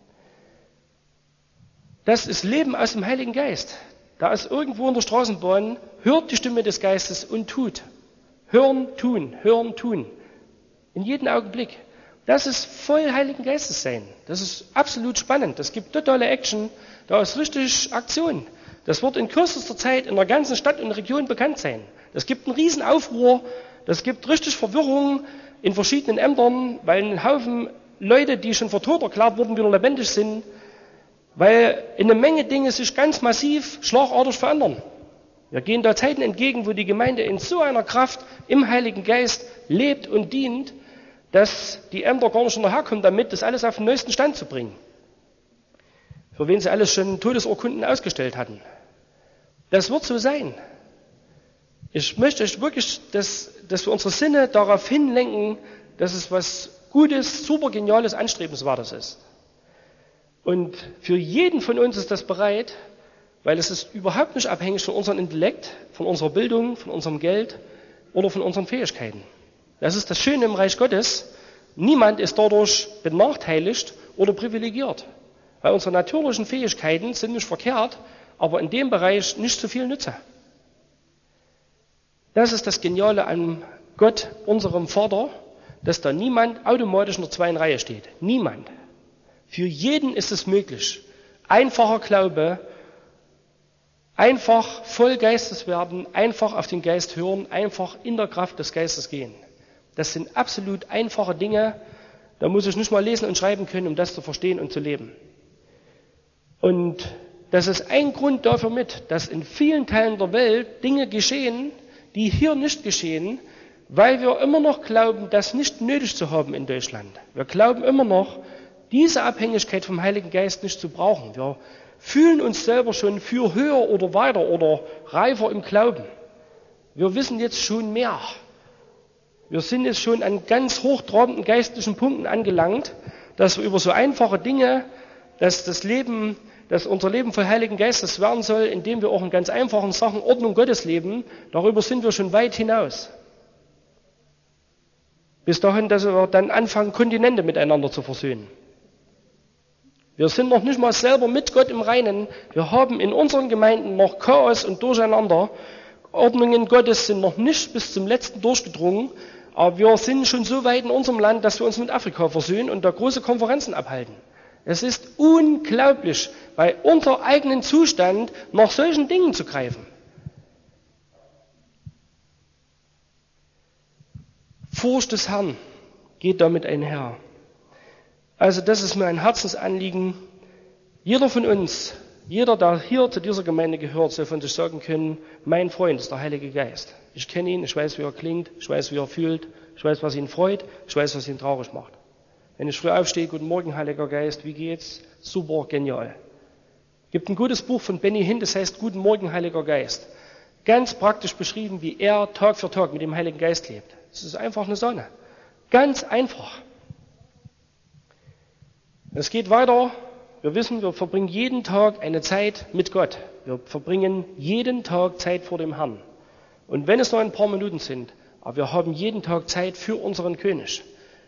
Das ist Leben aus dem Heiligen Geist. Da ist irgendwo in der Straßenbahn, hört die Stimme des Geistes und tut. Hören, tun, hören, tun. In jedem Augenblick. Das ist voll Heiligen Geistes sein. Das ist absolut spannend. Das gibt totale Action. Da ist richtig Aktion. Das wird in kürzester Zeit in der ganzen Stadt und Region bekannt sein. Das gibt einen riesen Aufruhr. Das gibt richtig Verwirrung in verschiedenen Ämtern, weil ein Haufen Leute, die schon für tot erklärt wurden, wieder lebendig sind. Weil eine Menge Dinge sich ganz massiv, schlagartig verändern. Wir gehen da Zeiten entgegen, wo die Gemeinde in so einer Kraft im Heiligen Geist lebt und dient, dass die Ämter gar nicht hinterherkommen damit, das alles auf den neuesten Stand zu bringen. Für wen sie alles schon Todesurkunden ausgestellt hatten. Das wird so sein. Ich möchte euch wirklich, dass wir unsere Sinne darauf hinlenken, dass es was Gutes, super Geniales, Anstrebenswertes ist. Und für jeden von uns ist das bereit, weil es ist überhaupt nicht abhängig von unserem Intellekt, von unserer Bildung, von unserem Geld oder von unseren Fähigkeiten. Das ist das Schöne im Reich Gottes. Niemand ist dadurch benachteiligt oder privilegiert. Weil unsere natürlichen Fähigkeiten sind nicht verkehrt, aber in dem Bereich nicht so viel nütze. Das ist das Geniale an Gott, unserem Vater, dass da niemand automatisch in der zweiten Reihe steht. Niemand. Für jeden ist es möglich. Einfacher Glaube, einfach voll Geistes werden, einfach auf den Geist hören, einfach in der Kraft des Geistes gehen. Das sind absolut einfache Dinge, da muss ich nicht mal lesen und schreiben können, um das zu verstehen und zu leben. Und das ist ein Grund dafür mit, dass in vielen Teilen der Welt Dinge geschehen, die hier nicht geschehen, weil wir immer noch glauben, das nicht nötig zu haben in Deutschland. Wir glauben immer noch, diese Abhängigkeit vom Heiligen Geist nicht zu brauchen. Wir fühlen uns selber schon für höher oder weiter oder reifer im Glauben. Wir wissen jetzt schon mehr. Wir sind jetzt schon an ganz hochtrabenden geistlichen Punkten angelangt, dass wir über so einfache Dinge, dass unser Leben voll Heiligen Geistes werden soll, indem wir auch in ganz einfachen Sachen Ordnung Gottes leben, darüber sind wir schon weit hinaus. Bis dahin, dass wir dann anfangen, Kontinente miteinander zu versöhnen. Wir sind noch nicht mal selber mit Gott im Reinen. Wir haben in unseren Gemeinden noch Chaos und Durcheinander. Ordnungen Gottes sind noch nicht bis zum Letzten durchgedrungen. Aber wir sind schon so weit in unserem Land, dass wir uns mit Afrika versöhnen und da große Konferenzen abhalten. Es ist unglaublich, bei unserem eigenen Zustand nach solchen Dingen zu greifen. Furcht des Herrn geht damit einher. Also das ist mir ein Herzensanliegen. Jeder von uns, jeder, der hier zu dieser Gemeinde gehört, soll von sich sagen können, mein Freund ist der Heilige Geist. Ich kenne ihn, ich weiß, wie er klingt, ich weiß, wie er fühlt, ich weiß, was ihn freut, ich weiß, was ihn traurig macht. Wenn ich früh aufstehe, guten Morgen, Heiliger Geist, wie geht's? Super, genial. Gibt ein gutes Buch von Benny Hinn, das heißt Guten Morgen, Heiliger Geist. Ganz praktisch beschrieben, wie er Tag für Tag mit dem Heiligen Geist lebt. Es ist einfach eine Sonne. Ganz einfach. Es geht weiter. Wir wissen, wir verbringen jeden Tag eine Zeit mit Gott. Wir verbringen jeden Tag Zeit vor dem Herrn. Und wenn es nur ein paar Minuten sind, aber wir haben jeden Tag Zeit für unseren König.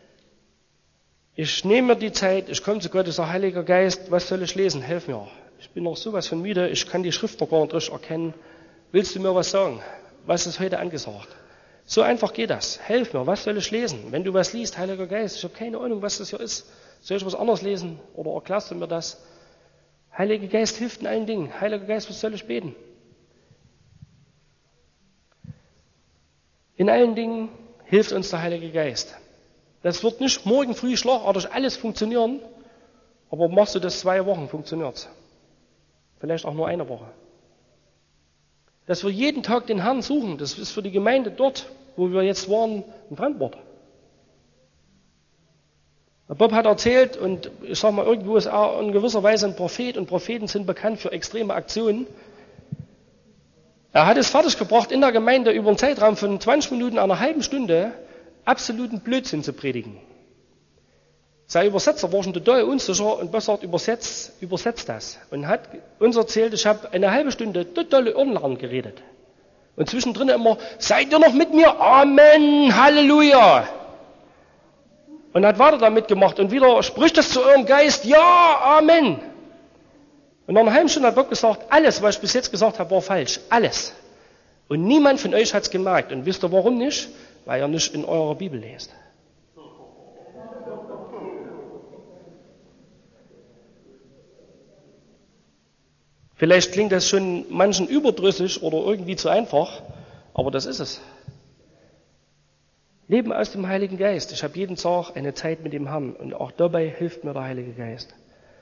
Ich nehme mir die Zeit, ich komme zu Gott und sage, Heiliger Geist, was soll ich lesen? Helf mir. Ich bin noch sowas von müde, ich kann die Schrift noch gar nicht richtig erkennen. Willst du mir was sagen? Was ist heute angesagt? So einfach geht das. Helf mir, was soll ich lesen? Wenn du was liest, Heiliger Geist, ich habe keine Ahnung, was das hier ist. Soll ich was anderes lesen oder erklärst du mir das? Heiliger Geist hilft in allen Dingen. Heiliger Geist, was soll ich beten? In allen Dingen hilft uns der Heilige Geist. Das wird nicht morgen früh schlagartig alles funktionieren, aber machst du das 2 Wochen, funktioniert es. Vielleicht auch nur 1 Woche. Dass wir jeden Tag den Herrn suchen, das ist für die Gemeinde dort, wo wir jetzt waren, in Frankfurt. Bob hat erzählt, und ich sage mal, irgendwo ist er in gewisser Weise ein Prophet, und Propheten sind bekannt für extreme Aktionen. Er hat es fertiggebracht, in der Gemeinde über einen Zeitraum von 20 Minuten, einer halben Stunde, absoluten Blödsinn zu predigen. Sein Übersetzer war schon total unsicher und besser übersetzt das. Und hat uns erzählt, ich habe eine halbe Stunde totale Irrlern geredet. Und zwischendrin immer, seid ihr noch mit mir? Amen, Halleluja. Und hat weiter damit gemacht und wieder, spricht es zu eurem Geist, ja, Amen. Und nach einer halben Stunde hat Gott gesagt, alles, was ich bis jetzt gesagt habe, war falsch. Alles. Und niemand von euch hat es gemerkt. Und wisst ihr warum nicht? Weil ihr nicht in eurer Bibel lest. Vielleicht klingt das schon manchen überdrüssig oder irgendwie zu einfach, aber das ist es. Leben aus dem Heiligen Geist. Ich habe jeden Tag eine Zeit mit dem Herrn und auch dabei hilft mir der Heilige Geist.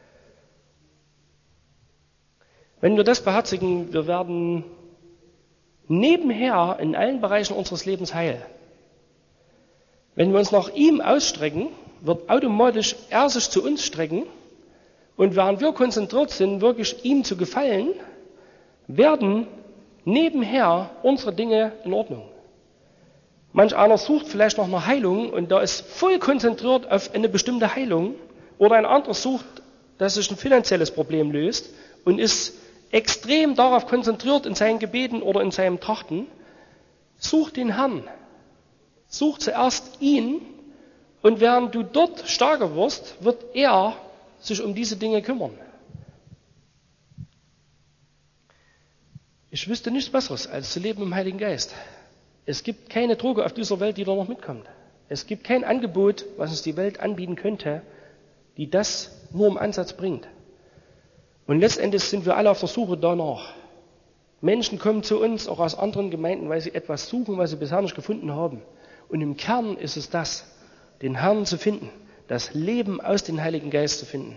Wenn wir das beherzigen, wir werden nebenher in allen Bereichen unseres Lebens heil. Wenn wir uns nach ihm ausstrecken, wird automatisch er sich zu uns strecken und während wir konzentriert sind, wirklich ihm zu gefallen, werden nebenher unsere Dinge in Ordnung. Manch einer sucht vielleicht nach einer Heilung und da ist voll konzentriert auf eine bestimmte Heilung oder ein anderer sucht, dass sich ein finanzielles Problem löst und ist extrem darauf konzentriert in seinen Gebeten oder in seinem Trachten. Such den Herrn. Such zuerst ihn und während du dort stärker wirst, wird er sich um diese Dinge kümmern. Ich wüsste nichts Besseres, als zu leben im Heiligen Geist. Es gibt keine Droge auf dieser Welt, die da noch mitkommt. Es gibt kein Angebot, was uns die Welt anbieten könnte, die das nur im Ansatz bringt. Und letztendlich sind wir alle auf der Suche danach. Menschen kommen zu uns, auch aus anderen Gemeinden, weil sie etwas suchen, was sie bisher nicht gefunden haben. Und im Kern ist es das, den Herrn zu finden, das Leben aus dem Heiligen Geist zu finden.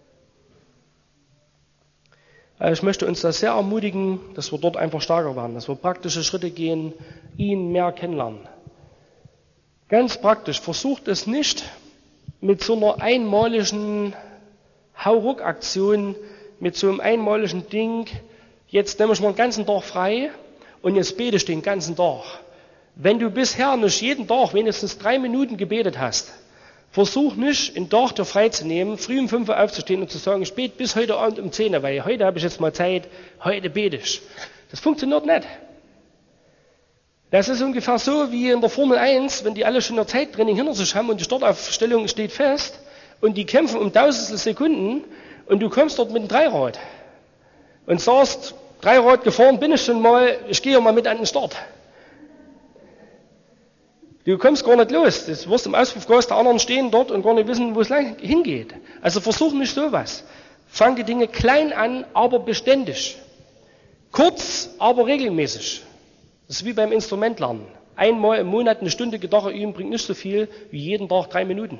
Also ich möchte uns da sehr ermutigen, dass wir dort einfach stärker werden, dass wir praktische Schritte gehen, ihn mehr kennenlernen. Ganz praktisch, versucht es nicht mit so einer einmaligen Hauruck-Aktion, mit so einem einmaligen Ding, jetzt nehme ich mal den ganzen Tag frei und jetzt bete ich den ganzen Tag. Wenn du bisher nicht jeden Tag wenigstens 3 Minuten gebetet hast, versuch nicht, den Tag dir freizunehmen, früh um 5 Uhr aufzustehen und zu sagen, ich bete bis heute Abend um 10 Uhr, weil heute habe ich jetzt mal Zeit, heute bete ich. Das funktioniert nicht. Das ist ungefähr so wie in der Formel 1, wenn die alle schon ein Zeittraining hinter sich haben und die Startaufstellung steht fest und die kämpfen um tausendstel Sekunden und du kommst dort mit dem Dreirad und sagst, Dreirad gefahren bin ich schon mal, ich gehe mal mit an den Start. Du kommst gar nicht los. Du wirst im Auspuffgas der anderen stehen dort und gar nicht wissen, wo es lang hingeht. Also versuch nicht sowas. Fang die Dinge klein an, aber beständig. Kurz, aber regelmäßig. Das ist wie beim Instrumentlernen. Einmal im Monat eine Stunde Gitarre üben bringt nicht so viel wie jeden Tag 3 Minuten.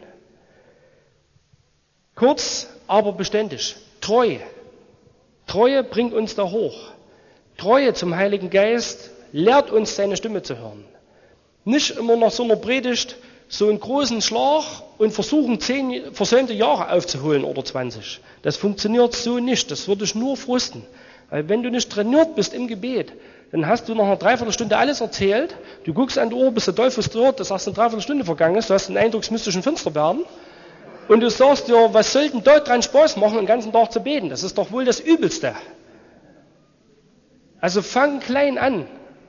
Kurz, aber beständig. Treue. Treue bringt uns da hoch. Treue zum Heiligen Geist lehrt uns, seine Stimme zu hören. Nicht immer nach so einer Predigt so einen großen Schlag und versuchen 10 versäumte Jahre aufzuholen oder 20. Das funktioniert so nicht, das würde dich nur frusten. Weil wenn du nicht trainiert bist im Gebet, dann hast du nach einer Dreiviertelstunde alles erzählt, du guckst an die Uhr, bist total frustriert, dass erst eine Dreiviertelstunde vergangen ist, du hast den Eindruck, es müsste schon finster werden. Und du sagst dir, was soll denn dort dran Spaß machen, den ganzen Tag zu beten? Das ist doch wohl das Übelste. Also fang klein an.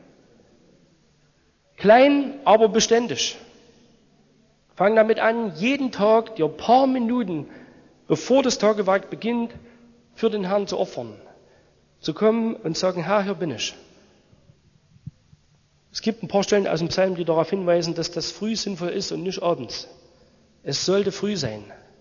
Klein, aber beständig. Fang damit an, jeden Tag dir ein paar Minuten, bevor das Tagewerk beginnt, für den Herrn zu opfern. Zu kommen und sagen, Herr, hier bin ich. Es gibt ein paar Stellen aus dem Psalm, die darauf hinweisen, dass das früh sinnvoll ist und nicht abends. Es sollte früh sein.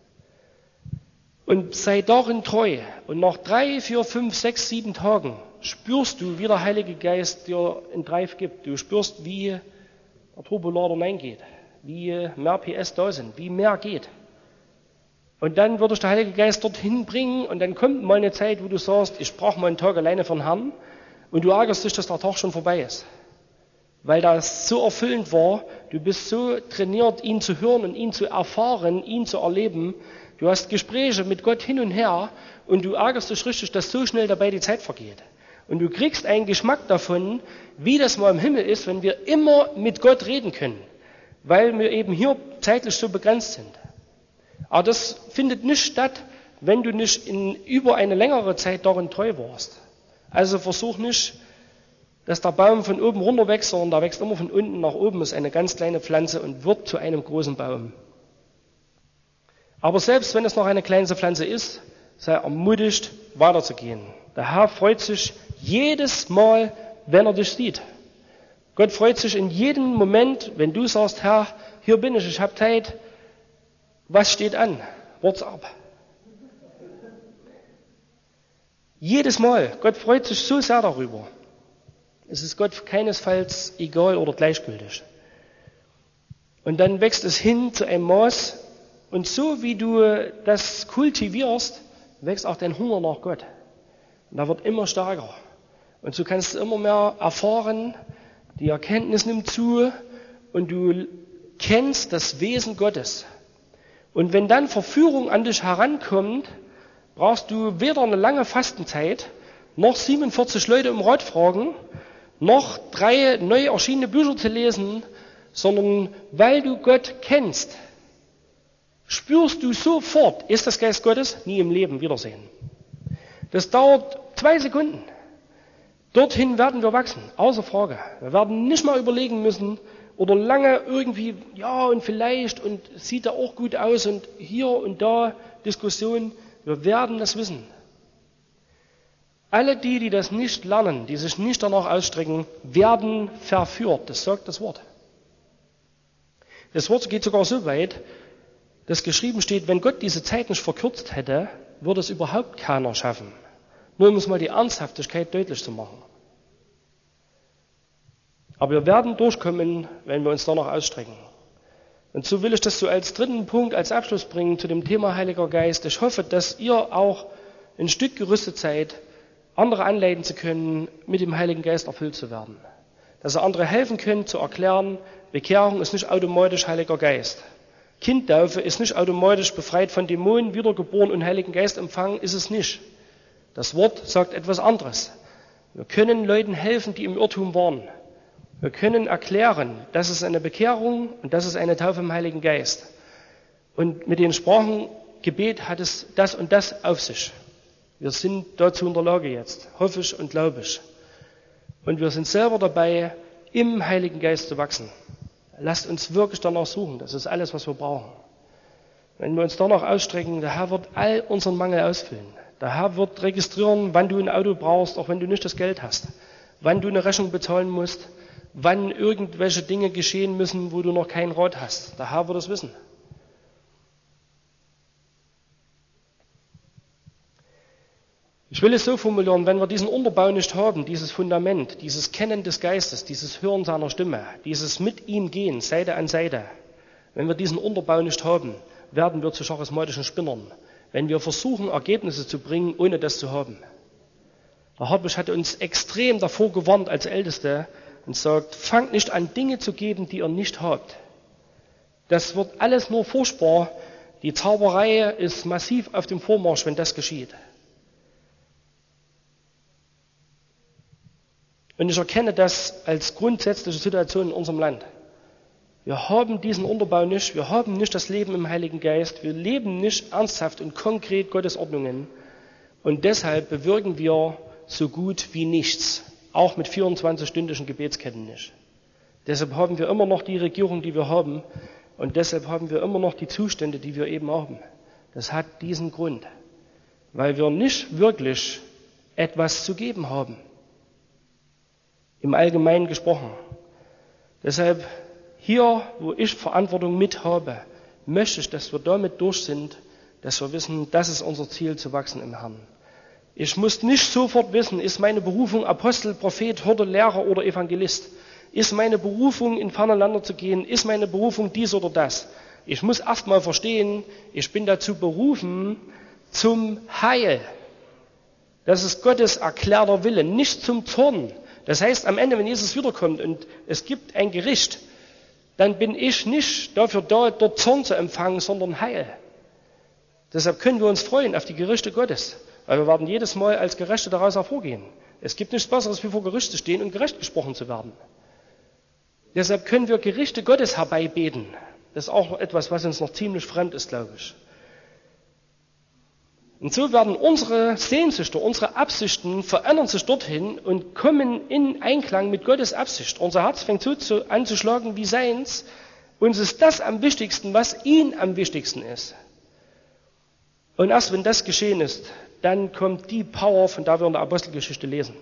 Und sei darin treu. Und nach 3, 4, 5, 6, 7 Tagen spürst du, wie der Heilige Geist dir einen Drive gibt. Du spürst, wie der Turbolader reingeht, wie mehr PS da sind, wie mehr geht. Und dann wird dich der Heilige Geist dorthin bringen und dann kommt mal eine Zeit, wo du sagst, ich brauche mal einen Tag alleine von Herrn und du ärgerst dich, dass der Tag schon vorbei ist. Weil das so erfüllend war, du bist so trainiert, ihn zu hören und ihn zu erfahren, ihn zu erleben. Du hast Gespräche mit Gott hin und her und du ärgerst dich richtig, dass so schnell dabei die Zeit vergeht. Und du kriegst einen Geschmack davon, wie das mal im Himmel ist, wenn wir immer mit Gott reden können, weil wir eben hier zeitlich so begrenzt sind. Aber das findet nicht statt, wenn du nicht über eine längere Zeit darin treu warst. Also versuch nicht, dass der Baum von oben runter wächst, sondern der wächst immer von unten nach oben, ist eine ganz kleine Pflanze und wird zu einem großen Baum. Aber selbst wenn es noch eine kleine Pflanze ist, sei ermutigt, weiterzugehen. Der Herr freut sich jedes Mal, wenn er dich sieht. Gott freut sich in jedem Moment, wenn du sagst, Herr, hier bin ich habe Zeit. Was steht an? WhatsApp. Jedes Mal. Gott freut sich so sehr darüber. Es ist Gott keinesfalls egal oder gleichgültig. Und dann wächst es hin zu einem Maß. Und so wie du das kultivierst, wächst auch dein Hunger nach Gott. Und da wird immer stärker. Und so kannst du immer mehr erfahren, die Erkenntnis nimmt zu und du kennst das Wesen Gottes. Und wenn dann Verführung an dich herankommt, brauchst du weder eine lange Fastenzeit, noch 47 Leute um Rat fragen, noch 3 neu erschienene Bücher zu lesen, sondern weil du Gott kennst, spürst du sofort, ist das Geist Gottes? Nie im Leben wiedersehen. Das dauert 2 Sekunden. Dorthin werden wir wachsen, außer Frage. Wir werden nicht mal überlegen müssen oder lange irgendwie, ja und vielleicht und sieht da auch gut aus und hier und da Diskussion. Wir werden das wissen. Alle die das nicht lernen, die sich nicht danach ausstrecken, werden verführt. Das sagt das Wort. Das Wort geht sogar so weit, dass geschrieben steht, wenn Gott diese Zeit nicht verkürzt hätte, würde es überhaupt keiner schaffen. Nur um es mal die Ernsthaftigkeit deutlich zu machen. Aber wir werden durchkommen, wenn wir uns danach ausstrecken. Und so will ich das so als dritten Punkt, als Abschluss bringen zu dem Thema Heiliger Geist. Ich hoffe, dass ihr auch ein Stück gerüstet seid, andere anleiten zu können, mit dem Heiligen Geist erfüllt zu werden. Dass ihr andere helfen könnt, zu erklären, Bekehrung ist nicht automatisch Heiliger Geist. Kindtaufe ist nicht automatisch befreit von Dämonen, wiedergeboren und Heiligen Geist empfangen, ist es nicht. Das Wort sagt etwas anderes. Wir können Leuten helfen, die im Irrtum waren. Wir können erklären, das ist eine Bekehrung und das ist eine Taufe im Heiligen Geist. Und mit den Sprachengebet hat es das und das auf sich. Wir sind dazu in der Lage jetzt, hoffe ich und glaube ich. Und wir sind selber dabei, im Heiligen Geist zu wachsen. Lasst uns wirklich danach suchen. Das ist alles, was wir brauchen. Wenn wir uns danach ausstrecken, der Herr wird all unseren Mangel ausfüllen. Der Herr wird registrieren, wann du ein Auto brauchst, auch wenn du nicht das Geld hast. Wann du eine Rechnung bezahlen musst. Wann irgendwelche Dinge geschehen müssen, wo du noch keinen Rat hast. Der Herr wird es wissen. Ich will es so formulieren, wenn wir diesen Unterbau nicht haben, dieses Fundament, dieses Kennen des Geistes, dieses Hören seiner Stimme, dieses mit ihm gehen, Seite an Seite, wenn wir diesen Unterbau nicht haben, werden wir zu charismatischen Spinnern, wenn wir versuchen, Ergebnisse zu bringen, ohne das zu haben. Der Hartwig hatte uns extrem davor gewarnt als Älteste und sagt, fangt nicht an, Dinge zu geben, die ihr nicht habt. Das wird alles nur furchtbar. Die Zauberei ist massiv auf dem Vormarsch, wenn das geschieht. Und ich erkenne das als grundsätzliche Situation in unserem Land. Wir haben diesen Unterbau nicht, wir haben nicht das Leben im Heiligen Geist, wir leben nicht ernsthaft und konkret Gottes Ordnungen. Und deshalb bewirken wir so gut wie nichts, auch mit 24-stündigen Gebetsketten nicht. Deshalb haben wir immer noch die Regierung, die wir haben, und deshalb haben wir immer noch die Zustände, die wir eben haben. Das hat diesen Grund, weil wir nicht wirklich etwas zu geben haben, im Allgemeinen gesprochen. Deshalb hier, wo ich Verantwortung mit habe, möchte ich, dass wir damit durch sind, dass wir wissen, das ist unser Ziel, zu wachsen im Herrn. Ich muss nicht sofort wissen, ist meine Berufung Apostel, Prophet, Hirte, Lehrer oder Evangelist? Ist meine Berufung, in ferne Länder zu gehen? Ist meine Berufung dies oder das? Ich muss erst mal verstehen, ich bin dazu berufen zum Heil. Das ist Gottes erklärter Wille, nicht zum Zorn. Das heißt, am Ende, wenn Jesus wiederkommt und es gibt ein Gericht, dann bin ich nicht dafür da, dort Zorn zu empfangen, sondern Heil. Deshalb können wir uns freuen auf die Gerichte Gottes, weil wir werden jedes Mal als Gerechte daraus hervorgehen. Es gibt nichts Besseres, wie vor Gericht zu stehen und gerecht gesprochen zu werden. Deshalb können wir Gerichte Gottes herbeibeten. Das ist auch etwas, was uns noch ziemlich fremd ist, glaube ich. Und so werden unsere Sehnsüchte, unsere Absichten verändern sich dorthin und kommen in Einklang mit Gottes Absicht. Unser Herz fängt so an zu schlagen wie seins. Uns ist das am wichtigsten, was ihm am wichtigsten ist. Und erst wenn das geschehen ist, dann kommt die Power, von der wir in der Apostelgeschichte lesen.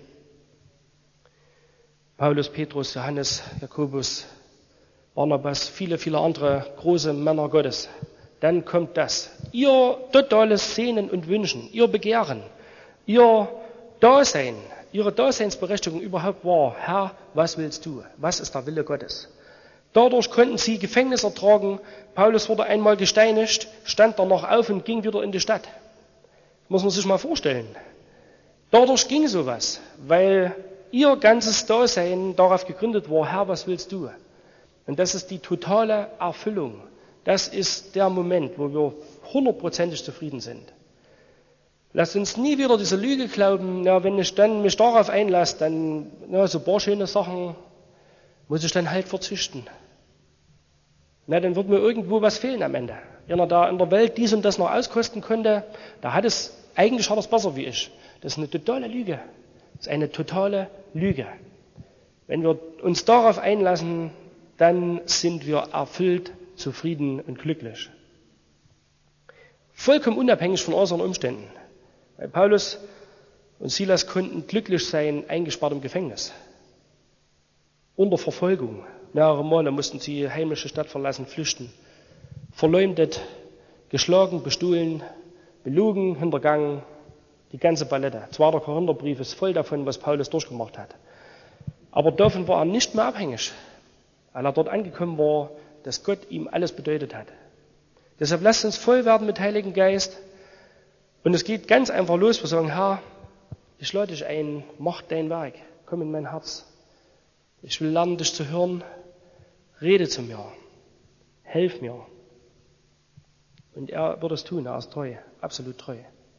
Paulus, Petrus, Johannes, Jakobus, Barnabas, viele, viele andere große Männer Gottes. Dann kommt das. Ihr totales Sehnen und Wünschen, ihr Begehren, ihr Dasein, ihre Daseinsberechtigung überhaupt war, Herr, was willst du? Was ist der Wille Gottes? Dadurch konnten sie Gefängnis ertragen. Paulus wurde einmal gesteinigt, stand danach auf und ging wieder in die Stadt. Das muss man sich mal vorstellen. Dadurch ging sowas, weil ihr ganzes Dasein darauf gegründet war, Herr, was willst du? Und das ist die totale Erfüllung. Das ist der Moment, wo wir 100% zufrieden sind. Lasst uns nie wieder diese Lüge glauben, ja, wenn ich dann mich darauf einlasse, dann, ja, so ein paar schöne Sachen muss ich dann halt verzichten. Na, dann wird mir irgendwo was fehlen am Ende. Einer, der in der Welt dies und das noch auskosten konnte, eigentlich hat er es besser wie ich. Das ist eine totale Lüge. Das ist eine totale Lüge. Wenn wir uns darauf einlassen, dann sind wir erfüllt, zufrieden und glücklich. Vollkommen unabhängig von äußeren Umständen. Weil Paulus und Silas konnten glücklich sein, eingesperrt im Gefängnis. Unter Verfolgung. Mehrere Male mussten sie die heimische Stadt verlassen, flüchten. Verleumdet, geschlagen, bestohlen, belogen, hintergangen. Die ganze Palette. 2. Korintherbrief ist voll davon, was Paulus durchgemacht hat. Aber davon war er nicht mehr abhängig, weil er dort angekommen war, dass Gott ihm alles bedeutet hat. Deshalb lasst uns voll werden mit Heiligen Geist. Und es geht ganz einfach los. Wir sagen, Herr, ich lade dich ein, mach dein Werk, komm in mein Herz. Ich will lernen, dich zu hören. Rede zu mir. Helf mir. Und er wird es tun. Er ist treu, absolut treu.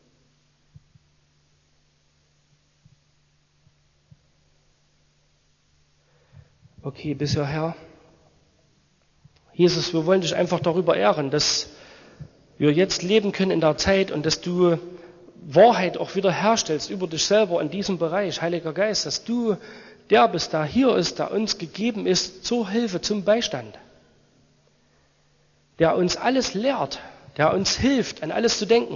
Okay, bisher Herr. Jesus, wir wollen dich einfach darüber ehren, dass wir jetzt leben können in der Zeit und dass du Wahrheit auch wieder herstellst über dich selber in diesem Bereich, Heiliger Geist, dass du der bist, der hier ist, der uns gegeben ist zur Hilfe, zum Beistand, der uns alles lehrt, der uns hilft, an alles zu denken.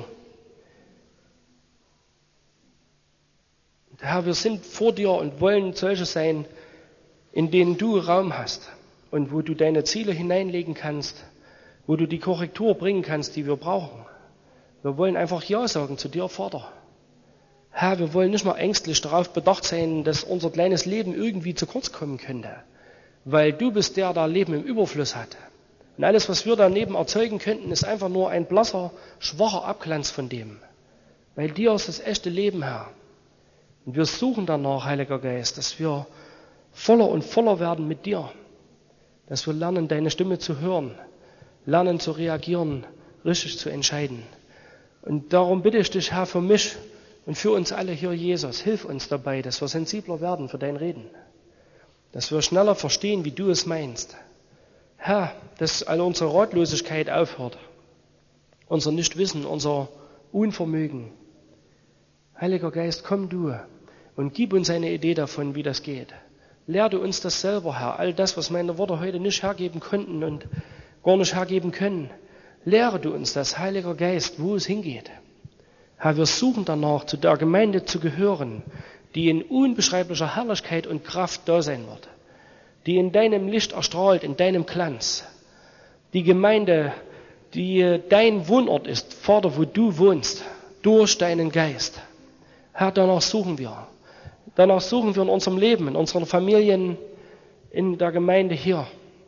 Herr, wir sind vor dir und wollen solche sein, in denen du Raum hast und wo du deine Ziele hineinlegen kannst, wo du die Korrektur bringen kannst, die wir brauchen. Wir wollen einfach Ja sagen zu dir, Vater. Herr, wir wollen nicht mehr ängstlich darauf bedacht sein, dass unser kleines Leben irgendwie zu kurz kommen könnte, weil du bist der, der Leben im Überfluss hat. Und alles, was wir daneben erzeugen könnten, ist einfach nur ein blasser, schwacher Abglanz von dem. Weil dir ist das echte Leben, Herr. Und wir suchen danach, Heiliger Geist, dass wir voller und voller werden mit dir. Dass wir lernen, deine Stimme zu hören. lernen zu reagieren, richtig zu entscheiden. Und darum bitte ich dich, Herr, für mich und für uns alle hier, Jesus, hilf uns dabei, dass wir sensibler werden für dein Reden. Dass wir schneller verstehen, wie du es meinst. Herr, dass all unsere Ratlosigkeit aufhört, unser Nichtwissen, unser Unvermögen. Heiliger Geist, komm du und gib uns eine Idee davon, wie das geht. Lehr du uns das selber, Herr, all das, was meine Worte heute nicht hergeben konnten und gar nicht hergeben können. Lehre du uns das, Heiliger Geist, wo es hingeht. Herr, wir suchen danach, zu der Gemeinde zu gehören, die in unbeschreiblicher Herrlichkeit und Kraft da sein wird, die in deinem Licht erstrahlt, in deinem Glanz. Die Gemeinde, die dein Wohnort ist, Vater, wo du wohnst, durch deinen Geist. Herr, danach suchen wir. Danach suchen wir in unserem Leben, in unseren Familien, in der Gemeinde hier.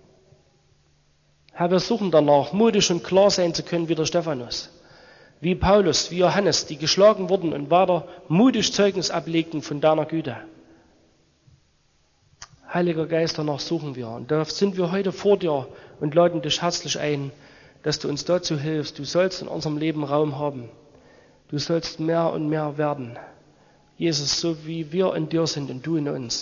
Herr, wir suchen danach, mutig und klar sein zu können wie der Stephanus, wie Paulus, wie Johannes, die geschlagen wurden und weiter mutig Zeugnis ablegten von deiner Güte. Heiliger Geist, danach suchen wir. Und da sind wir heute vor dir und laden dich herzlich ein, dass du uns dazu hilfst. Du sollst in unserem Leben Raum haben. Du sollst mehr und mehr werden. Jesus, so wie wir in dir sind und du in uns.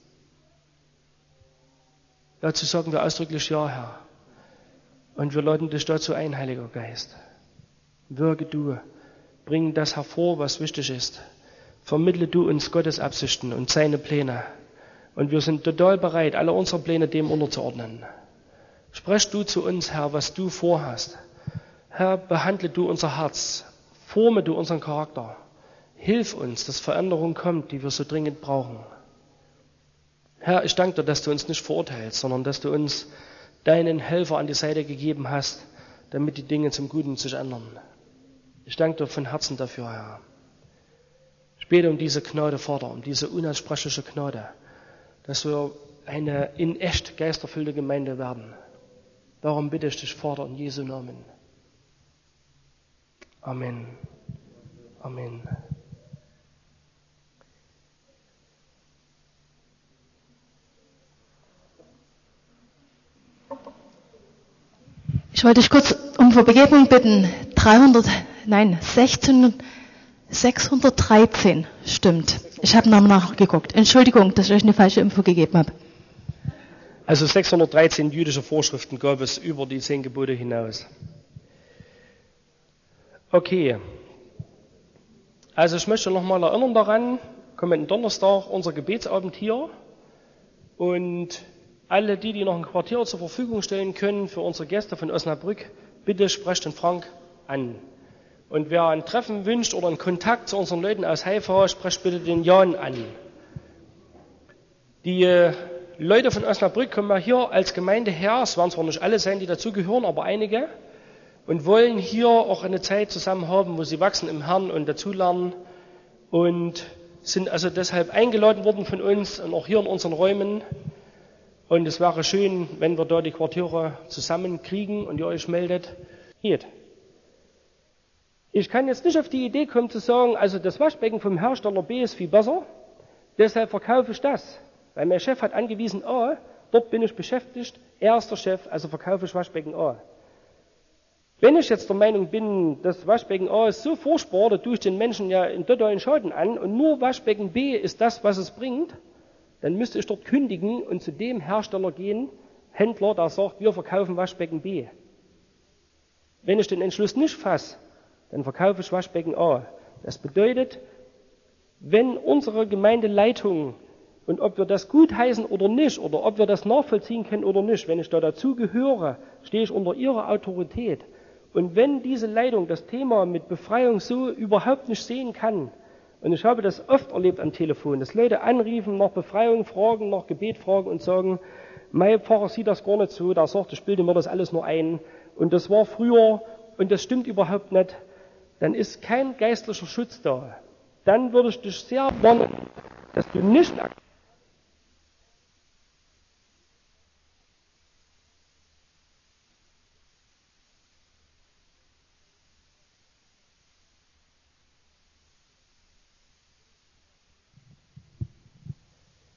Dazu sagen wir ausdrücklich Ja, Herr. Und wir laden dich dazu ein, Heiliger Geist. Wirke du, bring das hervor, was wichtig ist. Vermittle du uns Gottes Absichten und seine Pläne. Und wir sind total bereit, alle unsere Pläne dem unterzuordnen. Sprech du zu uns, Herr, was du vorhast. Herr, behandle du unser Herz. Forme du unseren Charakter. Hilf uns, dass Veränderung kommt, die wir so dringend brauchen. Herr, ich danke dir, dass du uns nicht verurteilst, sondern dass du uns deinen Helfer an die Seite gegeben hast, damit die Dinge zum Guten sich ändern. Ich danke dir von Herzen dafür, Herr. Ich bete um diese Gnade, Vater, um diese unaussprechliche Gnade, dass wir eine in echt geisterfüllte Gemeinde werden. Darum bitte ich dich, Vater, in Jesu Namen. Amen. Amen. Ich wollte dich kurz um Vergebung bitten. 613 stimmt. Ich habe nochmal nachgeguckt. Entschuldigung, dass ich euch eine falsche Info gegeben habe. Also 613 jüdische Vorschriften gab es über die 10 Gebote hinaus. Okay. Also ich möchte nochmal erinnern daran, kommenden Donnerstag unser Gebetsabend hier. Und alle die noch ein Quartier zur Verfügung stellen können für unsere Gäste von Osnabrück, bitte sprecht den Frank an. Und wer ein Treffen wünscht oder einen Kontakt zu unseren Leuten aus Haifa, sprecht bitte den Jan an. Die Leute von Osnabrück kommen ja hier als Gemeinde her, es werden zwar nicht alle sein, die dazugehören, aber einige, und wollen hier auch eine Zeit zusammen haben, wo sie wachsen im Herrn und dazulernen und sind also deshalb eingeladen worden von uns und auch hier in unseren Räumen. Und es wäre schön, wenn wir da die Quartiere zusammenkriegen und ihr euch meldet. Geht. Ich kann jetzt nicht auf die Idee kommen zu sagen, also das Waschbecken vom Hersteller B ist viel besser, deshalb verkaufe ich das. Weil mein Chef hat angewiesen A, dort bin ich beschäftigt, er ist der Chef, also verkaufe ich Waschbecken A. Wenn ich jetzt der Meinung bin, das Waschbecken A ist so furchtbar, da tue ich den Menschen ja einen totalen Schaden an und nur Waschbecken B ist das, was es bringt, dann müsste ich dort kündigen und zu dem Hersteller gehen, Händler, der sagt, wir verkaufen Waschbecken B. Wenn ich den Entschluss nicht fasse, dann verkaufe ich Waschbecken A. Das bedeutet, wenn unsere Gemeindeleitung, und ob wir das gut heißen oder nicht, oder ob wir das nachvollziehen können oder nicht, wenn ich da dazu gehöre, stehe ich unter ihrer Autorität. Und wenn diese Leitung das Thema mit Befreiung so überhaupt nicht sehen kann, und ich habe das oft erlebt am Telefon, dass Leute anriefen, nach Befreiung fragen, nach Gebet fragen und sagen, mein Pfarrer sieht das gar nicht so, der sagt, ich bilde mir das alles nur ein. Und das war früher und das stimmt überhaupt nicht. Dann ist kein geistlicher Schutz da. Dann würde ich dich sehr warnen, dass du nicht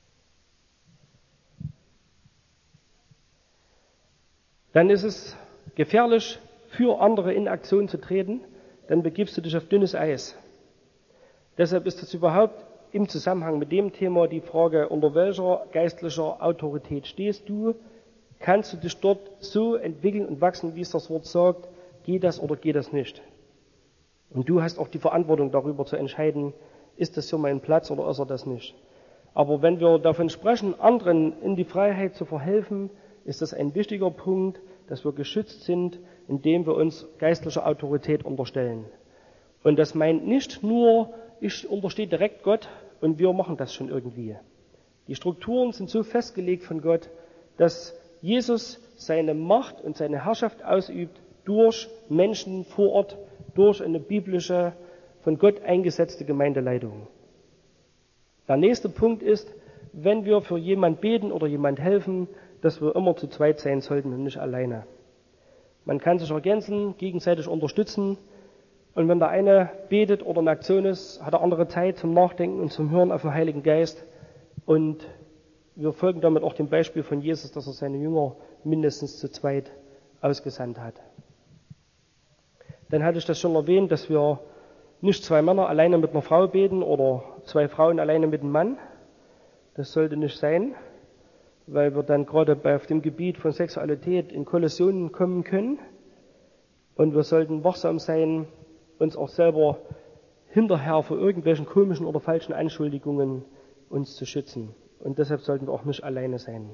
dann ist es gefährlich, für andere in Aktion zu treten, dann begibst du dich auf dünnes Eis. Deshalb ist es überhaupt im Zusammenhang mit dem Thema die Frage, unter welcher geistlicher Autorität stehst du? Kannst du dich dort so entwickeln und wachsen, wie es das Wort sagt, geht das oder geht das nicht? Und du hast auch die Verantwortung darüber zu entscheiden, ist das hier mein Platz oder ist er das nicht? Aber wenn wir davon sprechen, anderen in die Freiheit zu verhelfen, ist das ein wichtiger Punkt, dass wir geschützt sind, indem wir uns geistlicher Autorität unterstellen. Und das meint nicht nur, ich unterstehe direkt Gott und wir machen das schon irgendwie. Die Strukturen sind so festgelegt von Gott, dass Jesus seine Macht und seine Herrschaft ausübt durch Menschen vor Ort, durch eine biblische, von Gott eingesetzte Gemeindeleitung. Der nächste Punkt ist, wenn wir für jemand beten oder jemand helfen, dass wir immer zu zweit sein sollten und nicht alleine. Man kann sich ergänzen, gegenseitig unterstützen. Und wenn der eine betet oder in Aktion ist, hat der andere Zeit zum Nachdenken und zum Hören auf den Heiligen Geist. Und wir folgen damit auch dem Beispiel von Jesus, dass er seine Jünger mindestens zu zweit ausgesandt hat. Dann hatte ich das schon erwähnt, dass wir nicht 2 Männer alleine mit einer Frau beten oder 2 Frauen alleine mit einem Mann. Das sollte nicht sein, weil wir dann gerade auf dem Gebiet von Sexualität in Kollisionen kommen können. Und wir sollten wachsam sein, uns auch selber hinterher vor irgendwelchen komischen oder falschen Anschuldigungen uns zu schützen. Und deshalb sollten wir auch nicht alleine sein.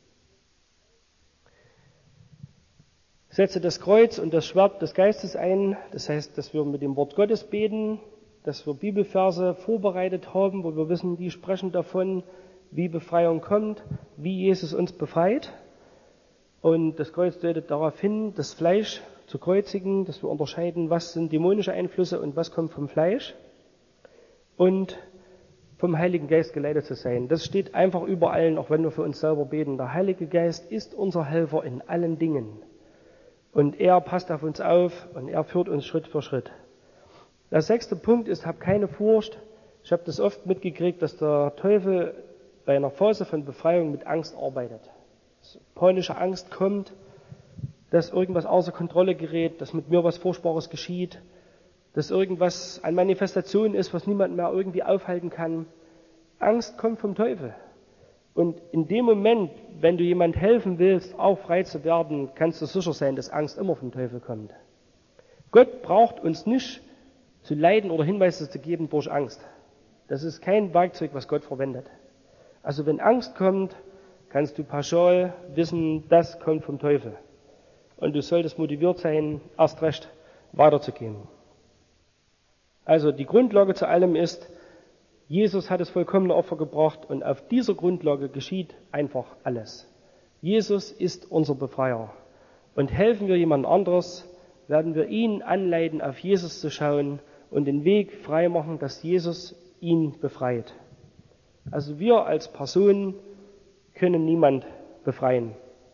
Setze das Kreuz und das Schwert des Geistes ein. Das heißt, dass wir mit dem Wort Gottes beten, dass wir Bibelverse vorbereitet haben, wo wir wissen, die sprechen davon, wie Befreiung kommt, wie Jesus uns befreit. Und das Kreuz deutet darauf hin, das Fleisch zu kreuzigen, dass wir unterscheiden, was sind dämonische Einflüsse und was kommt vom Fleisch. Und vom Heiligen Geist geleitet zu sein. Das steht einfach über allen, auch wenn wir für uns selber beten. Der Heilige Geist ist unser Helfer in allen Dingen. Und er passt auf uns auf und er führt uns Schritt für Schritt. Der 6. Punkt ist, hab keine Furcht. Ich habe das oft mitgekriegt, dass der Teufel bei einer Phase von Befreiung mit Angst arbeitet. Dass panische Angst kommt, dass irgendwas außer Kontrolle gerät, dass mit mir was Furchtbares geschieht, dass irgendwas an Manifestation ist, was niemand mehr irgendwie aufhalten kann. Angst kommt vom Teufel. Und in dem Moment, wenn du jemand helfen willst, auch frei zu werden, kannst du sicher sein, dass Angst immer vom Teufel kommt. Gott braucht uns nicht zu leiten oder Hinweise zu geben durch Angst. Das ist kein Werkzeug, was Gott verwendet. Also wenn Angst kommt, kannst du pauschal wissen, das kommt vom Teufel. Und du solltest motiviert sein, erst recht weiterzugehen. Also die Grundlage zu allem ist, Jesus hat das vollkommene Opfer gebracht und auf dieser Grundlage geschieht einfach alles. Jesus ist unser Befreier. Und helfen wir jemand anderes, werden wir ihn anleiten, auf Jesus zu schauen und den Weg frei machen, dass Jesus ihn befreit. Also wir als Person können niemand befreien.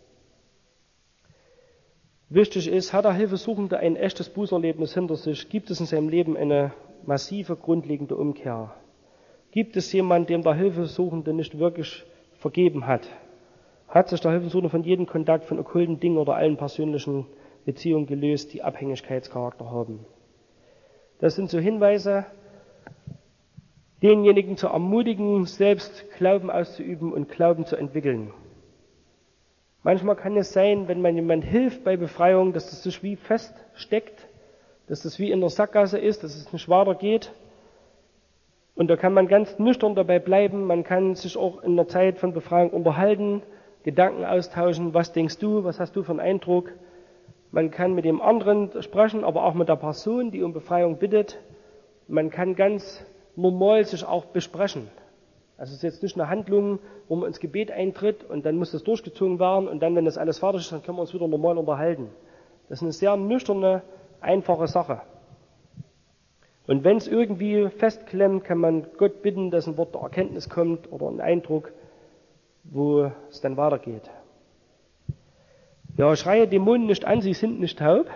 Wichtig ist, hat der Hilfesuchende ein echtes Bußerlebnis hinter sich, gibt es in seinem Leben eine massive, grundlegende Umkehr. Gibt es jemanden, dem der Hilfesuchende nicht wirklich vergeben hat? Hat sich der Hilfesuchende von jedem Kontakt von okkulten Dingen oder allen persönlichen Beziehungen gelöst, die Abhängigkeitscharakter haben? Das sind so Hinweise, denjenigen zu ermutigen, selbst Glauben auszuüben und Glauben zu entwickeln. Manchmal kann es sein, wenn man jemand hilft bei Befreiung, dass das sich wie feststeckt, dass das wie in der Sackgasse ist, dass es nicht weitergeht. Und da kann man ganz nüchtern dabei bleiben. Man kann sich auch in der Zeit von Befreiung unterhalten, Gedanken austauschen. Was denkst du? Was hast du für einen Eindruck? Man kann mit dem anderen sprechen, aber auch mit der Person, die um Befreiung bittet. Man kann ganz normal sich auch besprechen. Also es ist jetzt nicht eine Handlung, wo man ins Gebet eintritt und dann muss das durchgezogen werden und dann, wenn das alles fertig ist, dann können wir uns wieder normal unterhalten. Das ist eine sehr nüchterne, einfache Sache. Und wenn es irgendwie festklemmt, kann man Gott bitten, dass ein Wort der Erkenntnis kommt oder ein Eindruck, wo es dann weitergeht. Ja, schreie Dämonen nicht an, sie sind nicht taub.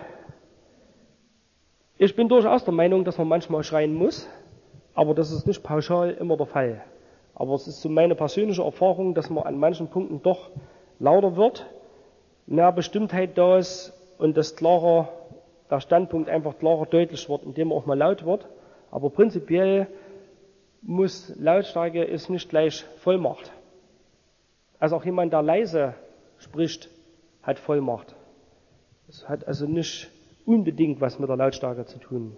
Ich bin durchaus der Meinung, dass man manchmal schreien muss, aber das ist nicht pauschal immer der Fall. Aber es ist so meine persönliche Erfahrung, dass man an manchen Punkten doch lauter wird, mehr Bestimmtheit da ist und das der Standpunkt einfach klarer deutlich wird, indem er auch mal laut wird. Aber prinzipiell Lautstärke ist nicht gleich Vollmacht. Also auch jemand, der leise spricht, hat Vollmacht. Es hat also nicht unbedingt was mit der Lautstärke zu tun.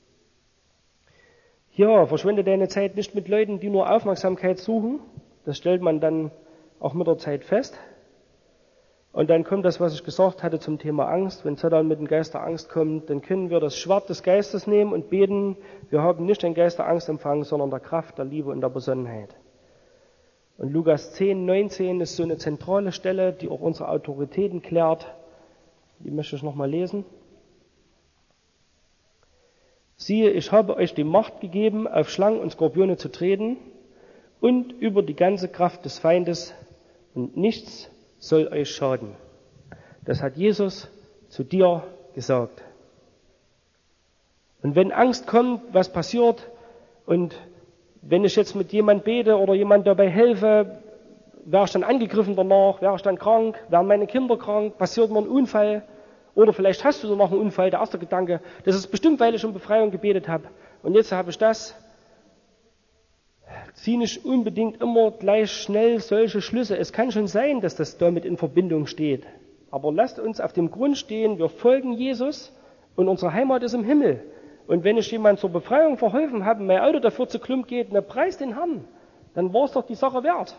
Ja, verschwende deine Zeit nicht mit Leuten, die nur Aufmerksamkeit suchen. Das stellt man dann auch mit der Zeit fest. Und dann kommt das, was ich gesagt hatte zum Thema Angst. Wenn Satan mit dem Geist der Angst kommt, dann können wir das Schwert des Geistes nehmen und beten. Wir haben nicht den Geist der Angst empfangen, sondern der Kraft, der Liebe und der Besonnenheit. Und Lukas 10, 19 ist so eine zentrale Stelle, die auch unsere Autoritäten klärt. Die möchte ich nochmal lesen. Siehe, ich habe euch die Macht gegeben, auf Schlangen und Skorpione zu treten und über die ganze Kraft des Feindes, und nichts soll euch schaden. Das hat Jesus zu dir gesagt. Und wenn Angst kommt, was passiert, und wenn ich jetzt mit jemand bete oder jemand dabei helfe, wäre ich dann angegriffen danach, wäre ich dann krank, wären meine Kinder krank, passiert mir ein Unfall, oder vielleicht hast du danach einen Unfall, der erste Gedanke, das ist bestimmt, weil ich um Befreiung gebetet habe. Und jetzt habe ich das. Zieh nicht unbedingt immer gleich schnell solche Schlüsse. Es kann schon sein, dass das damit in Verbindung steht. Aber lasst uns auf dem Grund stehen, wir folgen Jesus und unsere Heimat ist im Himmel. Und wenn ich jemand zur Befreiung verholfen habe, mein Auto dafür zu Klump geht, na preis den Herrn, dann war es doch die Sache wert.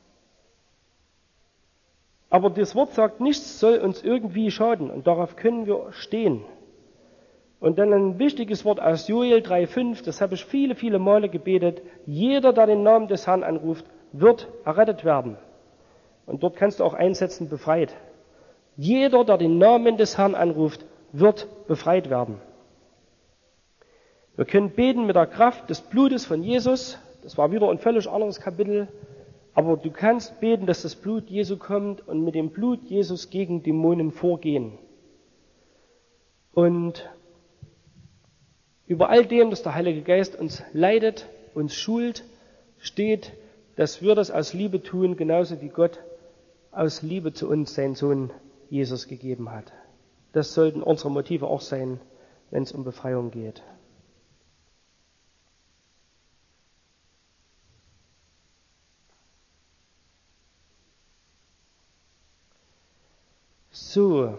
Aber das Wort sagt, nichts soll uns irgendwie schaden und darauf können wir stehen. Und dann ein wichtiges Wort aus Joel 3,5, das habe ich viele, viele Male gebetet. Jeder, der den Namen des Herrn anruft, wird errettet werden. Und dort kannst du auch einsetzen, befreit. Jeder, der den Namen des Herrn anruft, wird befreit werden. Wir können beten mit der Kraft des Blutes von Jesus. Das war wieder ein völlig anderes Kapitel. Aber du kannst beten, dass das Blut Jesu kommt und mit dem Blut Jesus gegen Dämonen vorgehen. Und über all dem, dass der Heilige Geist uns leitet, uns schult, steht, dass wir das aus Liebe tun, genauso wie Gott aus Liebe zu uns seinen Sohn Jesus gegeben hat. Das sollten unsere Motive auch sein, wenn es um Befreiung geht. So.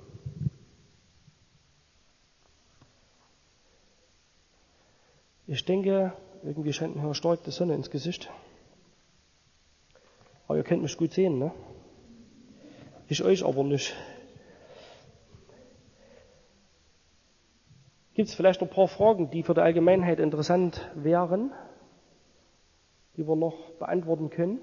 Ich denke, irgendwie scheint mir stark die Sonne ins Gesicht. Aber ihr könnt mich gut sehen, ne? Ich euch aber nicht. Gibt es vielleicht noch ein paar Fragen, die für die Allgemeinheit interessant wären, die wir noch beantworten können?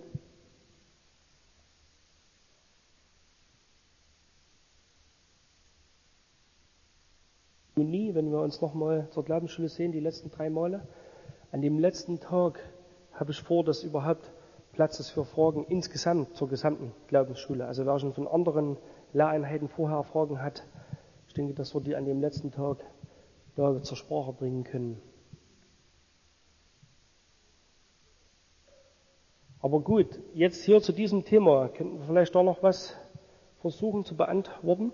Juni, wenn wir uns nochmal zur Glaubensschule sehen, die letzten 3 Male. An dem letzten Tag habe ich vor, dass überhaupt Platz ist für Fragen insgesamt zur gesamten Glaubensschule. Also wer schon von anderen Lehreinheiten vorher Fragen hat, ich denke, dass wir die an dem letzten Tag da zur Sprache bringen können. Aber gut, jetzt hier zu diesem Thema, könnten wir vielleicht da noch was versuchen zu beantworten?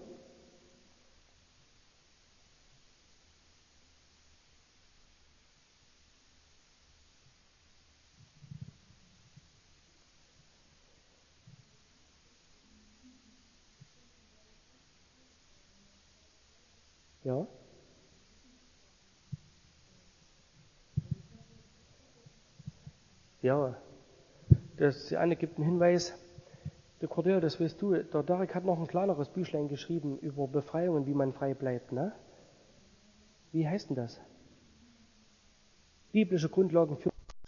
Ja? Ja, die eine gibt einen Hinweis. Der Cordell, das weißt du, der Derek hat noch ein kleineres Büchlein geschrieben über Befreiung und wie man frei bleibt, ne? Wie heißt denn das? Biblische Grundlagen für